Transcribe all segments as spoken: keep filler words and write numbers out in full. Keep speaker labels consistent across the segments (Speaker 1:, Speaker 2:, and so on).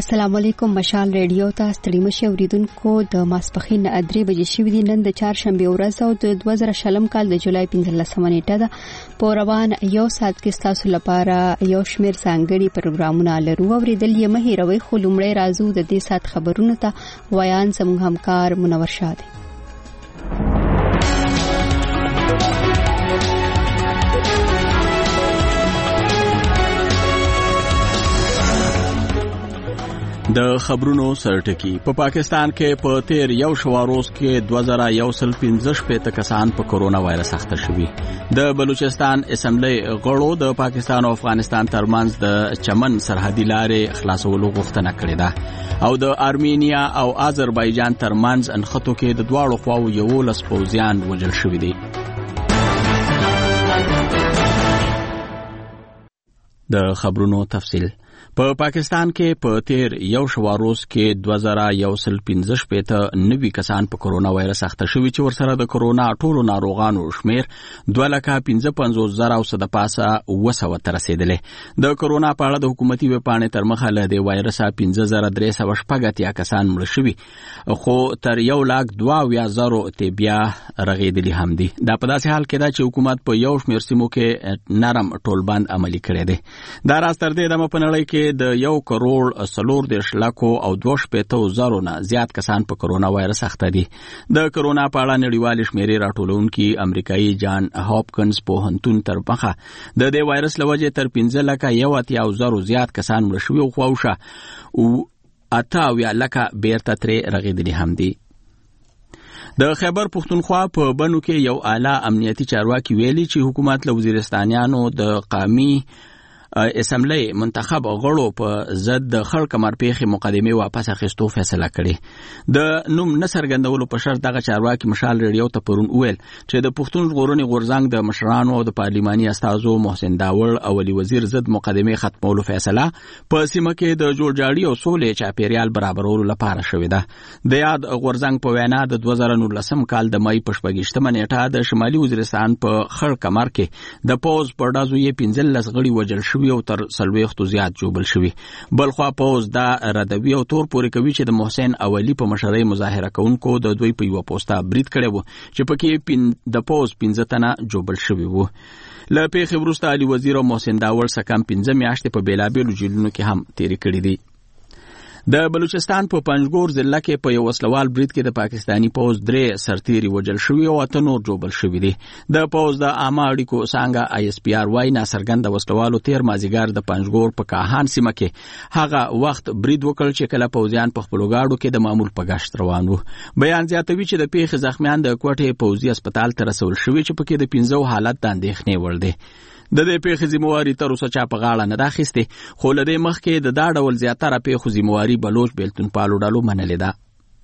Speaker 1: السلام علیکم. مشال ریډیو ته ستړي مشه اوریدونکو د ماسپخین ادري بجې شوې دي. نن د چهارشنبه ورځ او د دوه زره شلم کال د جولای پنځلسمه نیټه ده. په روان یو ساعت کې تاسو لپاره یو شمېر ځانګړي پروګرامونه لرو. اوریدل یې مه هېروئ، خو لومړی راځو د دې ساعت خبرونو ته. ویان زموږ همکار منور شاه دی.
Speaker 2: د خبرونو سرټکی. په پا پاکستان کې په تیر یو شواروز کې دوه زره یو سل پنځه شپېته کسان په کورونا وایرس اخته شوي. د بلوچستان اسمبلی غړو د پاکستان او افغانستان ترمنځ د چمن سرحدي لارې خلاصولو غوښتنه کړې ده او د ارمینیا او آذربایجان ترمنځ انخطو کې د دواړو خواو یولس پوځیان وژل شوي دي. د خبرونو تفصیل. په پاکستان کې په تیر یو شواروز کې دوه زره یو سل پنځه شپېته نوي کسان په کورونا وایرس اخته شوي چې ورسره د کورونا ټولو ناروغانو شمیر دوه لکه پنځه پنځوس زره او څه د پاسه اوه سوه ته رسېدلی. د کورونا په اړه د حکومتي ویبپاڼې تر مخه له دې وایرسه پنځه زره درې سوه شپږ اتیا کسان مړه شوي، خو تر یو لاک دوه اویا زرو ته بیا رغېدلي هم دي. دا په داسې حال کې ده چې حکومت په یو شمېر سیمو کې نرم ټولبند عملي کړی دی. دا راز تر دې دمه په نړۍ کې د یو کروڑ څلور دېرش لکو او دوه شپېته زرو نه زیات کسان په کورونا وایرس اخته دي. د کورونا په اړه نړیوالې شمیرې راټولونکي امریکایي جان هاپکنز پوهنتون تر مخه د دې وایرس له وجې تر پنځه لکه یو اتیا زرو زیات کسان مړه شوي او خواوشه او اته اویا لکه بیرته ترې رغېدلي هم دي. د خیبر پښتونخوا په بنو کې یو اعلی امنیتي چارواکي ویلي چې حکومت له وزیرستانیانو د قامي اسمبلی منتخب غړو په ضد د خړ کمر پیښې مقدمه واپس اخیستو فیصله کړې. د نوم نه څرګندولو په شرط دغه چارواکي مشال ریډیو ته پرون وویل چې د پښتون ژغورنې غورځنګ د مشرانو او د پارلماني استازو محسن داوړ او ولي وزیر ضد مقدمه ختمولو فیصله په سیمه کې د جوړجاړي او سولې چاپیریال برابرولو لپاره شوې ده. د یاد غورځنګ په وینا د دوه زره نولسم کال د مای په شپږیشتمه نیټه د شمالي وزیرستان په خړ کمر کې د پوز په ډازو یې پنځلس غړي وژل شوي او تر څلوېښتو زیات جوبل شوي. بلخوا پوز دا ردوي او تور پورې کوي چې د محسن اولی په مشرۍ مظاهره کوونکو د دوی په یوه پوسټه برید کړی و چې پکې د پوز پنځه تنه جوبل شوي وو. له پیښې وروسته علي وزیر او محسن داوړ څه کم پنځه میاشتې په بېلابېلو جیلونو کې هم تېرې کړي دي. د بلوچستان په پنجګور ضلع کې په یو وسلوال برید کې د پاکستاني پوز درې سرتیري وژل شوي او اته نور جوبل شوي دي. د پوز د عامه اړیکو څانګه آی اس پی آر وايي ناڅرګنده وسلوالو تیر مازدیګر د پنجګور په کاهان سیمه کې هغه وخت برید وکړ چې کله پوځیان په خپلو ګاډو کې د معمول په ګشت روان وو. بیان زیاتوي چې د پیښې زخمیان د کوټې پوځي هسپتال ته رسول شوي چې پکې د پنځو حالت د اندېښنې وړ دی. د دې پیښې ذمہواري تر اوسه چا په غاړه نه ده اخیستې، خو له دې مخکې د دا ډول زیاتره پیښو ذمہواري بلوچ بیلتون پالو ډلو منلې ده.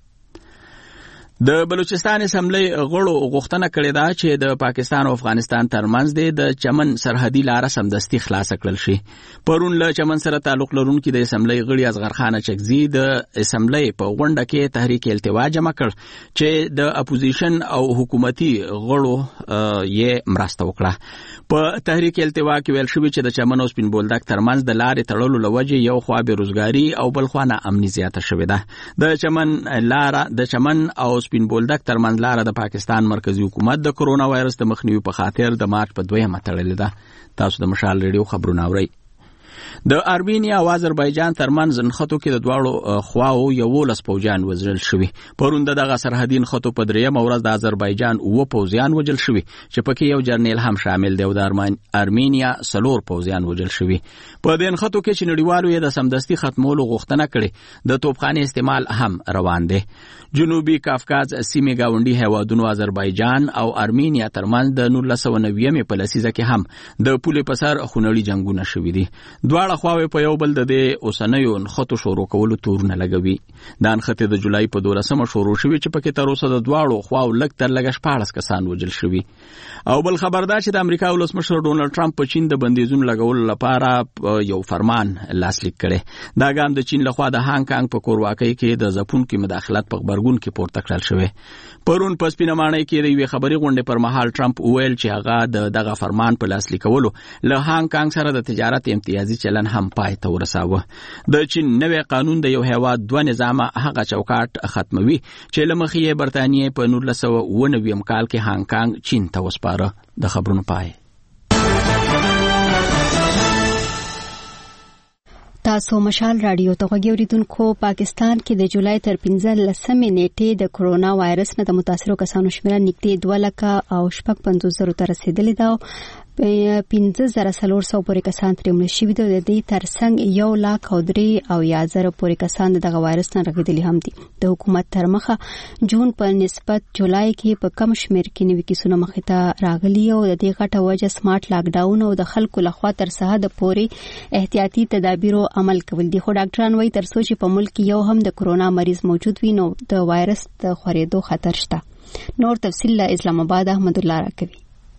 Speaker 2: د بلوچستان اسمبلی غړو غوښتنه کړې ده چې د پاکستان او افغانستان ترمنځ د چمن سرحدي لاره سمدستي خلاصه کړل شي. پرون له چمن سره تعلق لرونکي د اسمبلی غړي اصغر خان چکزي د اسمبلی په غونډه کې تحریک التوا جمع کړ چې د اپوزیشن او حکومتي غړو یې مرسته وکړه. په تحریک التوا کې ویل شوی چې د چمن او سپین بولدک ترمنځ د لارې تړلو لوجې یو خوا بیروزګاري او بل خوا ناامني زیاته شوې ده. د چمن لاره د چمن او سپین بولدک ترمنځ لاره د پاکستان مرکزی حکومت د کورونا وایرس د مخنیوي په خاطر د مارچ په دویمه تړلې ده. تاسو د مشال ریډیو خبرونه اورئ. د ارمینیا او آذربایجان ترمنځ نښتو کې د دواړو خواو یولس پوځیان وژل شوي. پرون دغه سرحدي نښتو په درېیمه ورځ د آذربایجان اووه پوځیان وژل شوي چې پکې یو جرنیل هم شامل دی او د ارمینیا څلور پوځیان وژل شوي. په دې نښتو کې چې نړیوالو یې د سمدستي ختمولو غوښتنه کړې، د توپخانې استعمال هم روان دی. جنوبي کافکاز سیمې ګاونډي هیوادونو آذربایجان او ارمینیا ترمنځ د نولس سوه نویمې په لسیزه کې هم د پولې په سر خونړي جنګونه شوي دي. دواړه خواوې په یو بل د دې اوسنیو نښتو شروع کولو تورونه لګوي. دا نښتې د جولای په دولسمه شروع شوي چې پکې تر اوسه د دواړو خواو لږ تر لږه شپاړس کسان وژل شوي. او بل خبر دا چې د امریکا ولسمشر ډونالډ ټرمپ په چین د بندیزونو لګولو لپاره یو فرمان لاسلیک کړی. دا ګام د چین لخوا د هانګ کانګ په کورواکۍ کې د ځپونکي مداخلت په غبرګون کې پورته کړل شوی. پرون په سپینه ماڼۍ کې د یوې خبري غونډې پر مهال ټرمپ وویل چې هغه د دغه فرمان په لاسلیکولو له هانګ کانګ سره د تجارت امتیازي چلند سمیلن هم پای ته ورساوه. د چین نوې قانون د یو هیواد دوه نظام هغه چوکاټ ختموي چې لمخې برتانیې په نولس سوه اوه نوي کال کې هانګ کانګ چین ته وسپاره. د خبرونو پای.
Speaker 1: تاسو مشال رادیو ته غوږی اوریدونکو. پاکستان کې د جولای تر پنځلسمې نیټې د کرونا وایرس نه د متاثرو کسانو شمېر نږدې دوه لکه او شپږ پنځوس زرو ته رسیدلی دی. پنځه زره څلور سوه پورې کسان ترې مړه شوي دي. د دې ترڅنګ یو لاک او درې او یا زره پورې کسان دغه وایرس نه رغېدلي هم دي. د حکومت تر مخه جون په نسبت جولای کې په کم شمېر کې نوي کیسونه مخې ته راغلي او د دې غټه وجه سمارټ لاک ډاون او د خلکو لخوا تر سهده پورې احتیاطي تدابیرو عمل کول دي. خو ډاکټران وایي تر څو چې په ملک کې یو هم د کرونا مریض موجود وي نو د وایرس د خورېدو خطر شته. نور تفصیل له اسلام آباد احمد الله راکوي.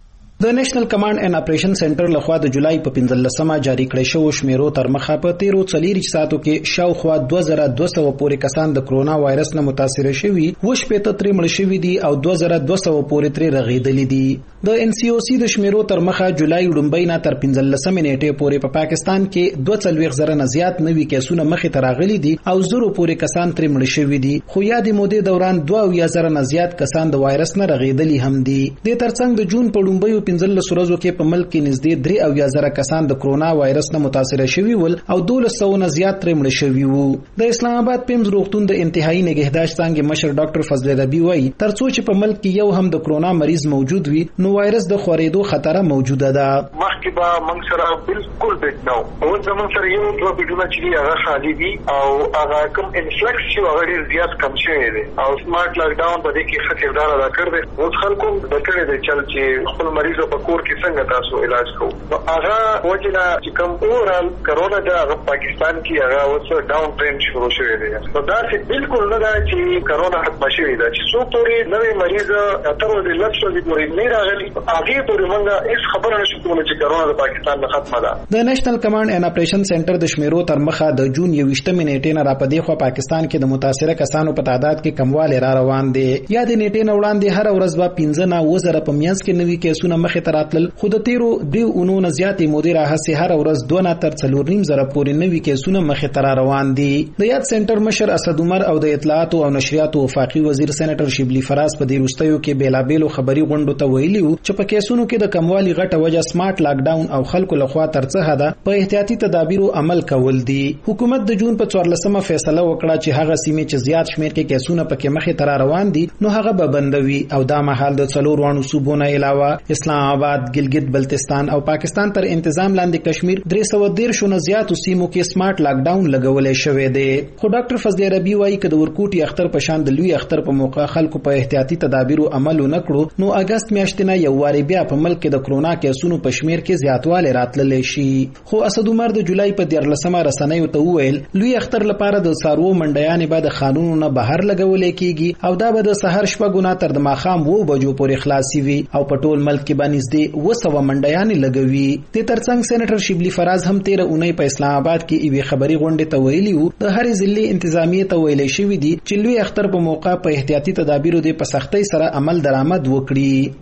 Speaker 3: د نېشنل کمانډ اینډ اپریشن سنټر لخوا د جولای په پنځلسمه جاری کړی شو شمیرو تر مخه په تیرو څلور ساعتو کې شاوخوا دوه زره دوه سوه پورې کسان د کرونا وایرس نه متاثر شوي، وش پېته ترې مړه شوي دي او دوه زره دوه سوه پورې ترې رغېدلي دي. د ان سی او سی د شمیرو تر مخه جولای لومبۍ نه تر پنځلسمې نیټې پورې په پاکستان کې دوه څلوېښت زره نه زیات نوي کیسونه مخې ته راغلي دي او زرو پورې کسان ترې مړه شوي دي. خو یادې مودې دوران دوه اویا زره نه زیات کسان د وایرس نه رغېدلي هم دي. د ترڅنګ د جون په لومبیو پنځلس ورځو کې په ملک کې نږدې درې اویا زره کسان د کرونا وایرس نه متاثر شوي ول او دولس سوه نه زیات ترې مړه شوي وو. د اسلام آباد پیمز روغتون د انتهایی نگهداشت څانګې مشر ډاکټر فضل ربی وایي تر څو چې په ملک کې یو هم د کرونا مریض موجود وي نو وایرس د خورېدو خطر موجوده ده.
Speaker 4: مخکې به موږ سره بالکل بیت نو اوس زموږ سره یو دوه بیډونه چې هغه خالي دي او هغه کوم انفلکس چې هغه ډېر زیات کم شوی دی او سمارټ لاک ډاون په دې کې ښه کردار ادا کړی دی. اوس خلکو د کړی دی چل چې خپل مریضو په کور کې څنګه تاسو علاج کوو. هغه وجه چې کوم اورال کرونا دا هغه پاکستان کې هغه اوس ډاون ټرند شروع شوی دی. نو دا چې بالکل نه ده چې کرونا ختم شوی ده چې څو پورې نوې مریض تر ورځې لږ څه پورې نه راغلي هغه پورې موږ هیڅ خبره نشو کولی چې کرونا د پاکستان نه ختمه ده.
Speaker 3: د نېشنل کمانډ اینډ اپریشن سنټر د شمیرو تر مخه د جون یوویشتمې نیټې نه راپدې خو پاکستان کې د متاثره کسانو په تعداد کې کموالی را روان دی. یا د نیټې نه وړاندې هر ورځ به پنځه نه اووه زره په منځ کې نوي کیسونه مخې ته راتلل. خو د تیرو دریو اونو نه زیاتې مودې راهیسې هر ورځ دوه نه تر څلور نیم زره پورې نوي کیسونه مخې ته را روان دي. د یاد سنټر مشر اسد عمر او د اطلاعاتو او نشریاتو وفاقي وزیر سېنیټر شبلی فراز په دې وروستیو کې بیلابېلو خبري غونډو ته ویلي وو چې په کیسونو کې د کموالي غټه وجه سمارټ لاک ډاون او خلکو لخوا تر څه حده په احتیاطي تدابیرو عمل کول دي. حکومت د جون په څوارلسمه فیصله وکړه چې هغه سیمې چې زیات شمیر کې کیسونه پکې مخې ته را روان دي نو هغه به بندوي او دا مهال د څلور وانو صوبو نه علاوه اسلام آباد، ګلګت بلتستان او پاکستان تر انتظام لاندې کشمیر درې سوه دېرش نه زیاتو سیمو کې سمارټ لاک ډاون لګولې شوی دی. خو ډاکټر فضل ربی وایي چې د ورکوټي اختر په شان د لوی اختر په موقع خلکو په احتیاطي تدابیرو عمل ونه کړو نو اگست میاشتې نه یو واري بیا په ملک کې د کرونا کیسونو په شمیر کې زیاتوالی راتللی شي. خو اسد عمر د جولای په دیارلسمه رسنیو ته وویل لوی اختر لپاره د څاروو منډیانې به د قانونو نه بهر لګولې کیږي او دا به د سحر شپږو نه تر د ماښام اووه بجو پورې خلاصي وي او په ټول ملک کې به نږدې اووه سوه منډیانې لګوي. د ترڅنګ سېنیټر شبلی فراز هم تیره اونۍ په اسلام آباد کې یوې خبري غونډې ته ویلي وو د هرې ضلعې انتظامیې ته ویلی شوي دي چې لوی اختر په موقع په احتیاطي تدابیرو د په سختۍ سره عمل درآمد وکړي.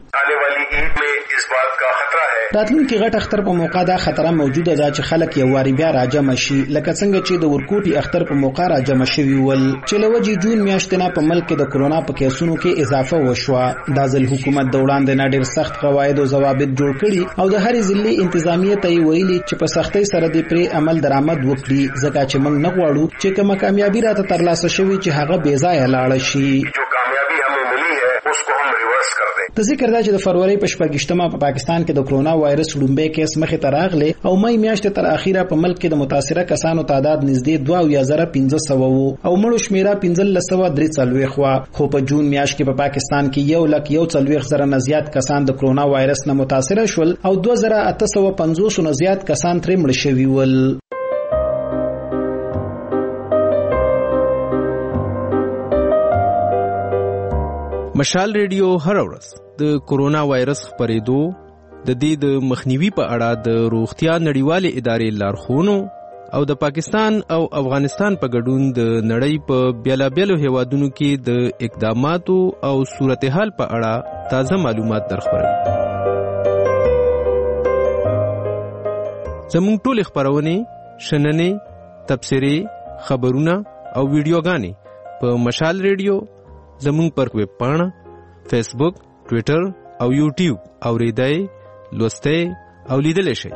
Speaker 3: راتلونکي غټ اختر په موقع دا خطر موجوده ده چې خلک یو واري بیا راجمع شي لکه څنګه چې د ورکوټي اختر په موقع راجمع شوي ول چې لوجي جون میاشتې نه په ملک کې د کرونا په کیسونو کې اضافه وشوه. دا ځل حکومت د وړاندې نه ډېر سخت قواعد او ضوابط جوړ کړي او د هرې ضلعې انتظامیې ته یې ویلي چې په سختۍ سره دې پرې عمل درآمد وکړي ځکه چې موږ نه غواړو چې کومه کامیابي راته ترلاسه شوي چې هغه بې ځایه لاړه شي. د ذکر دا چې د فروری په شپږشتمه په پاکستان کې د کرونا وایرس لومبۍ کیس مخې ته راغلی او مې میاشتې تر اخیره په ملک کې د متاثره کسانو تعداد نږدې دوه اویا زره پنځه سوه وو او مړو شمیره پنځلس سوه درې څلوېښت وه. خو په جون میاشت کې په پا پاکستان کې یو لک یو څلوېښت زره نه زیات کسان د کرونا وایرس نه متاثره شول او دوه زره اته سوه پنځوس نه زیات کسان ترې مړه شوي ول.
Speaker 5: مشال ریډیو هر ورځ د کرونا وایرس خپرېدو د دې د مخنیوي په اړه د روغتیا نړیوالې ادارې لارښوونو او د پاکستان او افغانستان په ګډون د نړۍ په بیلابیلو هیوادونو کې د اقداماتو او صورتحال په اړه تازه معلومات درخبروي. زموږ ټولې خپرونې شننې، تبصرې، خبرونه او ویډیوګانې په مشال ریډیو زموږ پر ویب پاڼه، فیسبوک، ټویټر او یوټیوب اوریدای، لوستای او لیدلی شئ.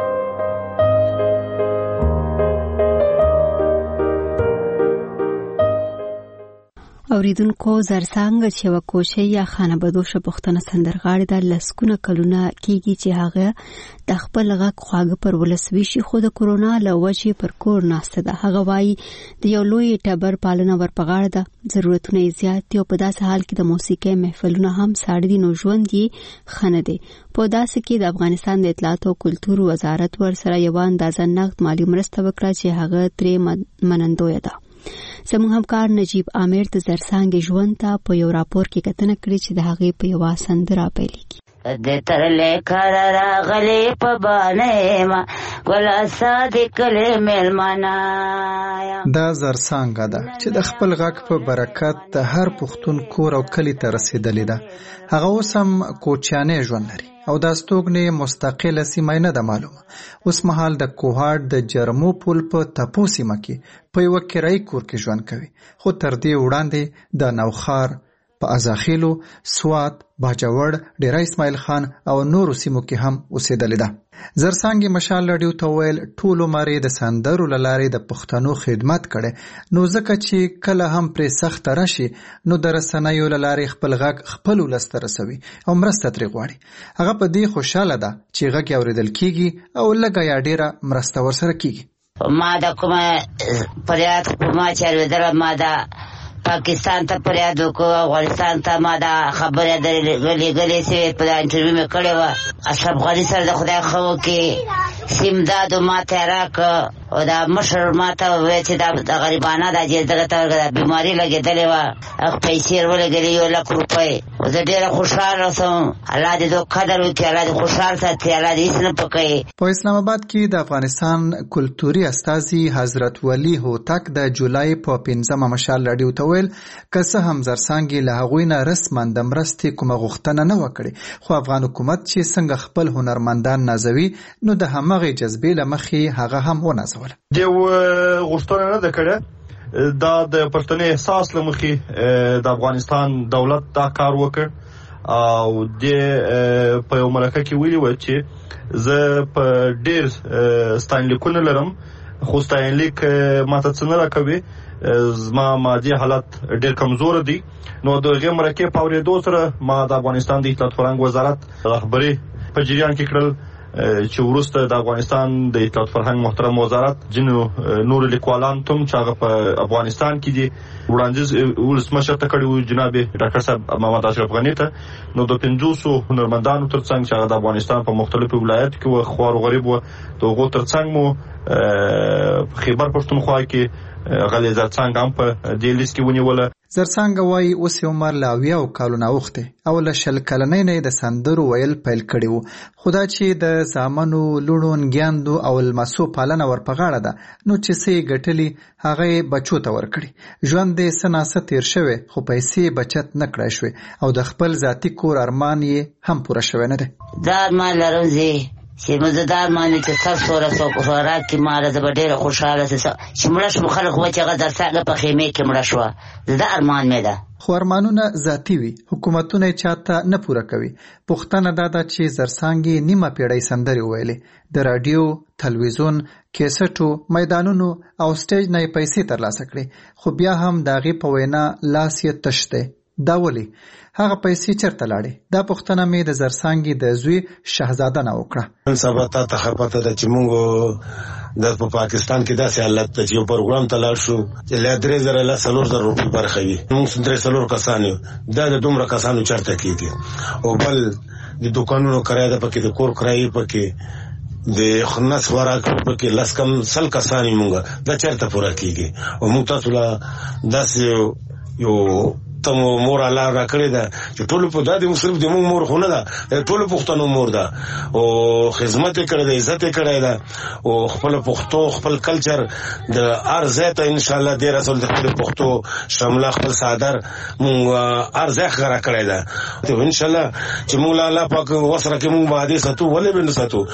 Speaker 1: اوریدونکو زرڅانګه چې یو کوشي یا خانه بدوشه پښتنه سندرغاړي د لسکونه کلونه کېږي چې هغه د خپل غږ خواږه پر ولسوي شي، خو د کورونا له وجې پر کور ناسته ده. هغه وایي د یو لوی ټبر پالنه ورپغاړه ده، ضرورتونه یې زیات دي او په داسې حال کې د موسیقۍ محفلونه هم ساړه دي، نو ژوند یې ښه نه دی. په داسې کې د افغانستان د اطلاعات او کلتور وزارت ورسره یو اندازه نقد مالی مرسته وکړه چې هغه ترې منندویه ده. زموږ همکار نجیب عامر د زرڅانګې ژوند ته په یو راپور کې کتنه کړې چې د هغې په یوه سندره پیلېږي.
Speaker 6: د ترلې کار راغلې په باندې ما ګلا صادق له ملمانا
Speaker 3: دا زرڅانګه ده چې د خپل غږ په برکت د هر پښتون کور او کلی ته رسیدلې ده. هغه اوس هم کوچیانې ژوند لري او دا ستوګنې مستقله سیمه نه ده معلومه. اوس مهال د کوهاټ د جرمو پل په تپو سیمه کې په یو کرایي کور کې ژوند کوي، خو تر دې وړاندې د نوخار په ازاخیلو، سوات، باجوړ، ډیره اسماعیل خان او نورو سیمو کې هم اوسېدلې ده. زرڅانګې مشال رادیو ته ویل ټول عمر د سندرو له لارې د پښتنو خدمت کړي، نو ځکه چې کله هم پرې سخت راشي نو د رسنیو له لارې خپل غږ خپل ولس ته رسوي او مرسته ترې غواړي. هغه په دې خوشاله ده چې غږ یې اورېدل کیږي او لږه یا ډیره مرسته ورسره کیږي.
Speaker 6: ما دا کومه فریاد ما چې اورېدله، ما دا پاکستان ته فریاد وکړو، افغانستان ته ما دا خبره درلې غلې سوي په انټرویو مې کړې وه. اشرف غني سره د خدای خو کې سیمداد ما ته راکړه او دا مشر ما ته وویل چې دا د غریبانه دا چې دغه ته بیماري لګېدلې وه، هغه پیسې یې ولګېدې یو لک روپۍ. زه ډېره خوشحاله شوم. الله دې دو قدر وکړي، الله دې خوشحال ساتي، الله دې هېڅ نه پکوي.
Speaker 3: په اسلام آباد کې د افغانستان کلتوري استازي حضرت ولی هوتک د جولای په پنځمه مشال راډیو ته ویل که څه هم زرڅانګې له هغوی نه رسما د مرستې کومه غوښتنه نه وه کړې، خو افغان حکومت چې څنګه خپل هنرمندان نازوي نو د همغې جذبې له مخې هغه هم ونازوله.
Speaker 7: دې غوښتنه نه ده کړې، دا د پښتني احساس له مخې د افغانستان دولت دا کار وکړ او د په یو مرکه کې ویلي و چې زه په ډېر ستاینلیکونه لرم، خو ستاینلیک ماته څه نه راکوي، زما مادي حالت ډېر کمزور دي. نو د هغې مرکې په اورېدو سره ما د افغانستان د اطلاعات فرهنګ وزارت رهبري په جریان کې کړل چې وروسته د افغانستان د اطلاعات فرهنګ محترم وزارت ځینو نورو لیکوالان تم چې هغه په افغانستان کې دي وړاندیز ولسمشر ته کړی و، جناب ډاکټر صاحب محمد اشرف غني ته. نو د پنځوسو هنرمندانو ترڅنګ چې هغه د افغانستان په مختلفو ولایاتو کې و، خوار و غریب و، د هغو ترڅنګ مو خیبر پښتونخوا کې غلې زرڅانګه هم په دې لیست کې ونیوله.
Speaker 3: زرڅانګه وایي اوس یې عمر له اویاو کالو نه اوښتی او له شل کلنۍ نه یې د سندرو ویل پیل کړي وو، خو دا چې د زامنو، لوڼو، نګیاندو او لمسو پالنه ورپه غاړه ده نو چې څه یې ګټلي هغه یې بچو ته ورکړي. ژوند یې څه ناڅه تېر شوی خو پیسې بچت نه کړی شوې او د خپل ذاتي کور ارمان یې هم پوره شوی نه دی.
Speaker 6: دا ارمان لرم زه چې مزدار معنی چې سر سوره سو خوراک کې ماره زه به ډېره خوشحاله سم چې مړه شم، خلک وایي چې هغه زرڅانګه په خیمې کې مړه شوه. دا ارمان مې ده،
Speaker 3: خو ارمانونه ذاتي وي، حکومتونه یې چاته نه پوره کوي. پوښتنه دا ده چې زرڅانګې نیمه پیړۍ سندرې وویلې، د راډیو، تلویزیون، کیسټو، میدانونو او سټیج نه یې پیسې ترلاسه کړې، خو بیا هم د هغې په وینا لاس یې تش دی. دا ولې؟ هغه پیسې چېرته لاړې؟ دا پوښتنه مې د زرڅانګې د زوی شهزاده نه وکړه.
Speaker 8: نن سبا تا ته ښه پته ده چې موږ د په پاکستان کې داسې حالت ده چې یو پروګرام ته لاړ شو چې له درې زره له څلور زره روپۍ برخه وي، موږ درې څلور کسان یو، دا د دومره کسانو چېرته کېږي؟ او بل د دوکانونو کرایه ده پکې، د کور کرایې پکې، د خنس خوراک پکې، لس کم سل کسان یې موږ، دا چېرته پوره کېږي؟ او موږ تاسو له داسې یو ته مور الله را کړی ده چې ټول په دادی مصرف د مور مور خونه ده ټول پښتنو مور ده او خدمت کړی ده عزت کړی ده او خپل پښتو خپل کلچر د ارزه ته ان شاء الله د رسول د پښتو شامل خپل صادر مونږ ارزه غره کړی ده ته ان شاء الله چې موږ الله پاک وسره کې مونږ باندې ساتو ولې بند ساتو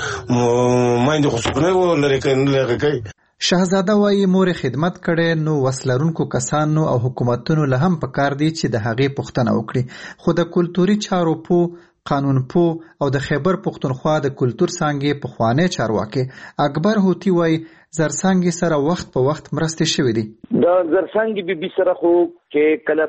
Speaker 8: مایند خو څه نه ولري کنه کوي.
Speaker 9: شهزاده وايي مور خدمت کړي نو وسلرونکو کسانو او حکومتونو له هم پکار دي چې د هغې پوښتنه وکړي خو د کلتوري چارو پو قانون پو او د خیبر پښتونخوا د کلتور څانګې پخوانی چارواکي اکبر هوتی وايي زرڅانګې سره وخت په وخت مرستې شوې دي.
Speaker 10: د زرڅانګې بي بي سره خو کې کله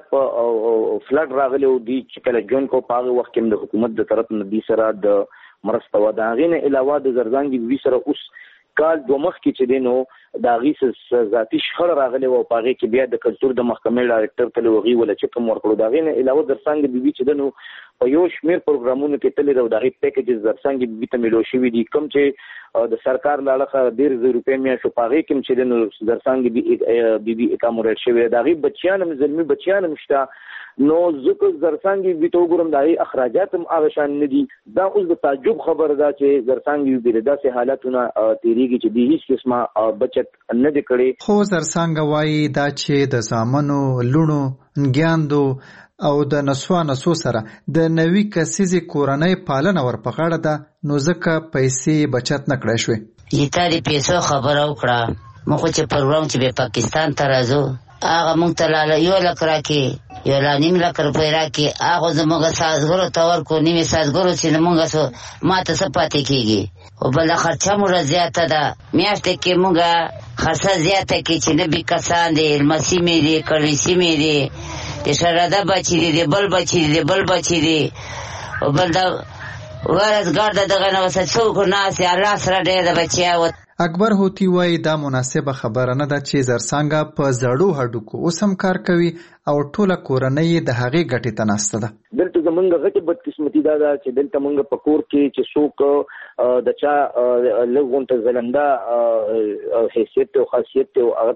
Speaker 10: په فلډ راغلی و دي چې کله جون کو په هغه وخت کې د حکومت د طرف نه دي سره د مرسته و د هغې نه علاوه د زرڅانګې بي بي سره اوس کال دوه مخ کې چې دی نو د هغې ذاتي شخړه راغلی وه په هغې کې بیا د کلتور د محکمې ډایرکټر تللی و هغې وله چک هم ورکړو د هغې نه علاوه زرڅانګې بي بي چې دی نو په یو شمېر پروګرامونو کې تللی ده او د هغې پیکیجز زرڅانګې بي بي ته میلو شوي دي کوم چې د سرکار له اړخه ډېر زر روپۍ میاشت په هغې کې هم چې دی نو زرڅانګې بي بي اکاموډیټ شوی د هغې بچیان هم زلمي بچیان هم شته نو ځکه زرڅانګې بي ته وګورم د هغې اخراجات هم هغه شان نه دي دا اوس د تعجب خبره ده چې زرڅانګې بي د داسې حالتونه تېرېږي چې دوی هېڅ قسمه بچت نه دی کړی.
Speaker 9: خو زرڅانګه وایي دا چې د زامنو لوڼو نګیاندو او د نسوا نسو سره د نوي کسیزې کورنۍ پالنه ورپه غاړه ده نو ځکه پیسې بچت نه کړی شوې.
Speaker 6: تا د پیسو خبره وکړه موږ خو چې پروګرام چې به پاکستان ته راځو هغه موږ ته لاله یو لک راکړي یو لا نیم لک روپۍ راکړي هغه زموږ سازګرو ته ورکړو نیمې سازګرو چې موږ څه ما ته څه پاتې کېږي خو بله خرچه موږ زیاته ده میاشتې کې موږ خرڅه زیاته کړي چې نه بي کسان دي لمسي مې دي کړوي سیمې دي د شراده بچي دي د بل بچي دي د بل بچي دي او بل دا ورزګار دغه نه وسه څوک ناسې الله سره ډېر د بچیا.
Speaker 9: اکبر هوتی وايي دا مناسبه خبره نه ده چې زرڅانګه په زړو هډوکو اوس هم کار کوي او ټوله کورنۍ د هغې ګټې ته ناسته ده.
Speaker 10: دلته زمونږ غټې بدقسمتي دا ده چې دلته مونږ په کور کې چې څوک د چا لږ غونته ځلنده حیثیت او خاصیت او هغه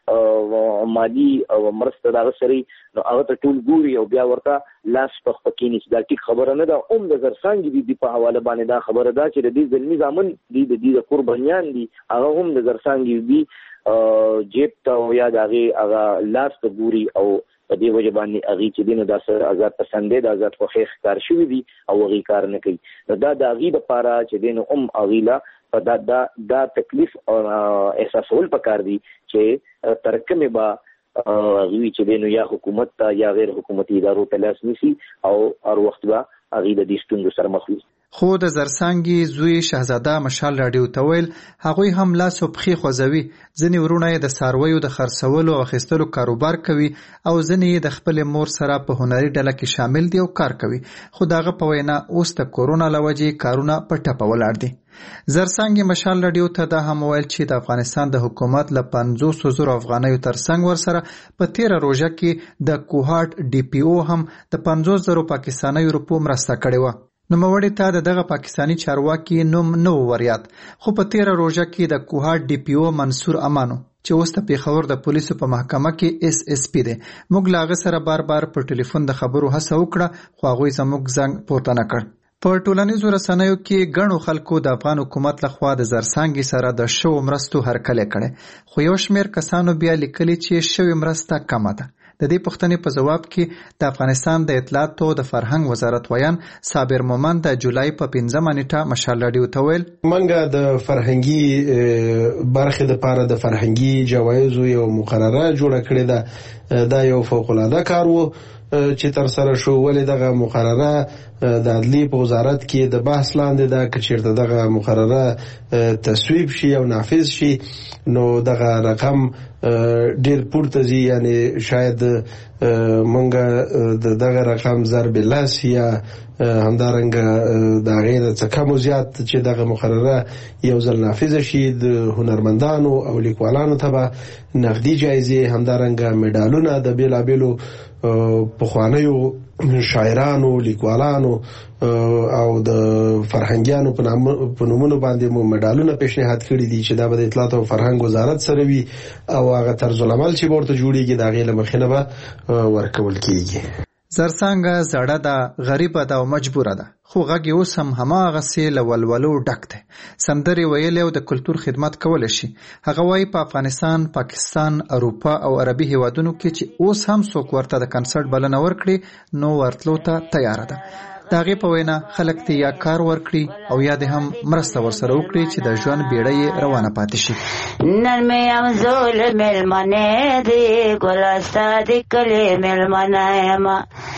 Speaker 10: ته مالي او مرسته د هغه سره نو هغه ته ټول ګوري او بیا ورته لاس په خپه کښېني دا ټیک خبره نه ده. هم د زرڅانګې بي بي په حواله باندې دا خبره ده چې د دې زلمي زامن دي د دې د قربانیان دي هغه هم د زرڅانګې بي جیب ته او یا د هغې هغه لاس ته ګوري او په دې وجه باندې هغې چې دی نو دا سره آزاد پسند دی د آزاد خوښۍ ښکار شوي دي او هغې کار نه کوي نو دا د هغې دپاره چې دی نو هم هغې له دا دا دا تکلیف احساسول پکار دي چې تر کومې به هغوی چې دی نو یا حکومت ته یا غیر حکومتي ادارو ته لاس نیسي او هر وخت به هغې د دې ستونزو سره مخ وي.
Speaker 9: خو د زرڅانګې زوی شهزاده مشال راډیو ته ویل هغوی هم لاس او پښې خوځوي ځینې ورونه یې د څارویو د خرڅولو او اخیستلو کاروبار کوي او ځینې یې د خپلې مور سره په هنري ډله کې شامل دي او کار کوي خو د هغه په وینا اوس د کورونا له وجې کارونه په ټپه ولاړ دي. زرڅانګې مشال راډیو ته دا هم ویل چې د افغانستان د حکومت له پنځوس زرو افغانیو ترڅنګ ورسره په تیره روژه کې د کوهاټ ډي پی او هم د پنځوس زرو پاکستانیو روپو مرسته کړې وه. نوموړي ته د دغه پاکستاني چارواکي نوم نه و وریاد خو په تیره روژه کې د کوهاټ ډي پی او منصور امانو چې اوس د پیښور د پولیسو په محکمه کې اس اس پی دی موږ له هغه سره بار بار په ټلیفون د خبرو هڅه وکړه خو هغوی زموږ زنګ پورته نه کړ. په ټولنیزو رسنیو کې ګڼو خلکو د افغان حکومت لخوا د زرڅانګې سره د شوو مرستو هرکلی کړی خو یو شمېر کسانو بیا لیکلي چې شوې مرسته کمه ده. د دې پوښتنې په ځواب کې د افغانستان د اطلاعاتو د فرهنګ وزارت ویان صابر مومن د جولای په پنځمه نیټه مشال راډیو ته ویل
Speaker 11: منګه د فرهنګي برخې دپاره د فرهنګي جوایزو یو مقرره جوړه کړې ده دا یو فوق العاده کار و چې تر سره شو ولې دغه مقرره د عدلیې په وزارت کې د بحث لاندې ده که چېرته دغه مقرره تصویب شي او نافذ شي نو دغه رقم ډیر پورته ځي یعنی شاید منګه د دغه رقم ضرب لاس یا همدارنګه د هغې نه څه کم و زیات چې دغه مقرره یو ځل نافظه شي د هنرمندانو او لیکوالانو ته به نقدي جایزې همدارنګه مډالونه د بېلابېلو پخوانیو شاعرانو، لیکوالانو او د فرهنګیانو په نومونو باندې مو مډالونه پیشنهاد کړي دي چې دا به د اطلاعات او فرهنګ وزارت سره وي او هغه طرز العمل چې ورته جوړیږي د هغې له مخې نه به ورکول کیږي.
Speaker 9: زرڅانګه زړه ده، غریبه ده او مجبوره ده، خو غږ یې اوس هم هماغسې له ولولو ډک دی. سندرې ویلې او د کلتور خدمت کولی شي. هغه وایي په افغانستان، پاکستان، اروپا او عربي هیوادونو کې چې اوس هم څوک ورته د کنسرت بلنه ورکړي نو ورتلو ته تیاره ده. د هغې په وینا خلک ته یا کار ورکړي او یا د هم مرسته ورسره وکړي چې د ژوند بیړۍ یې روانه پاتې شي.
Speaker 6: نن مې یم زول مېلمنې دي، ګلستا د کلي مېلمنه یمه.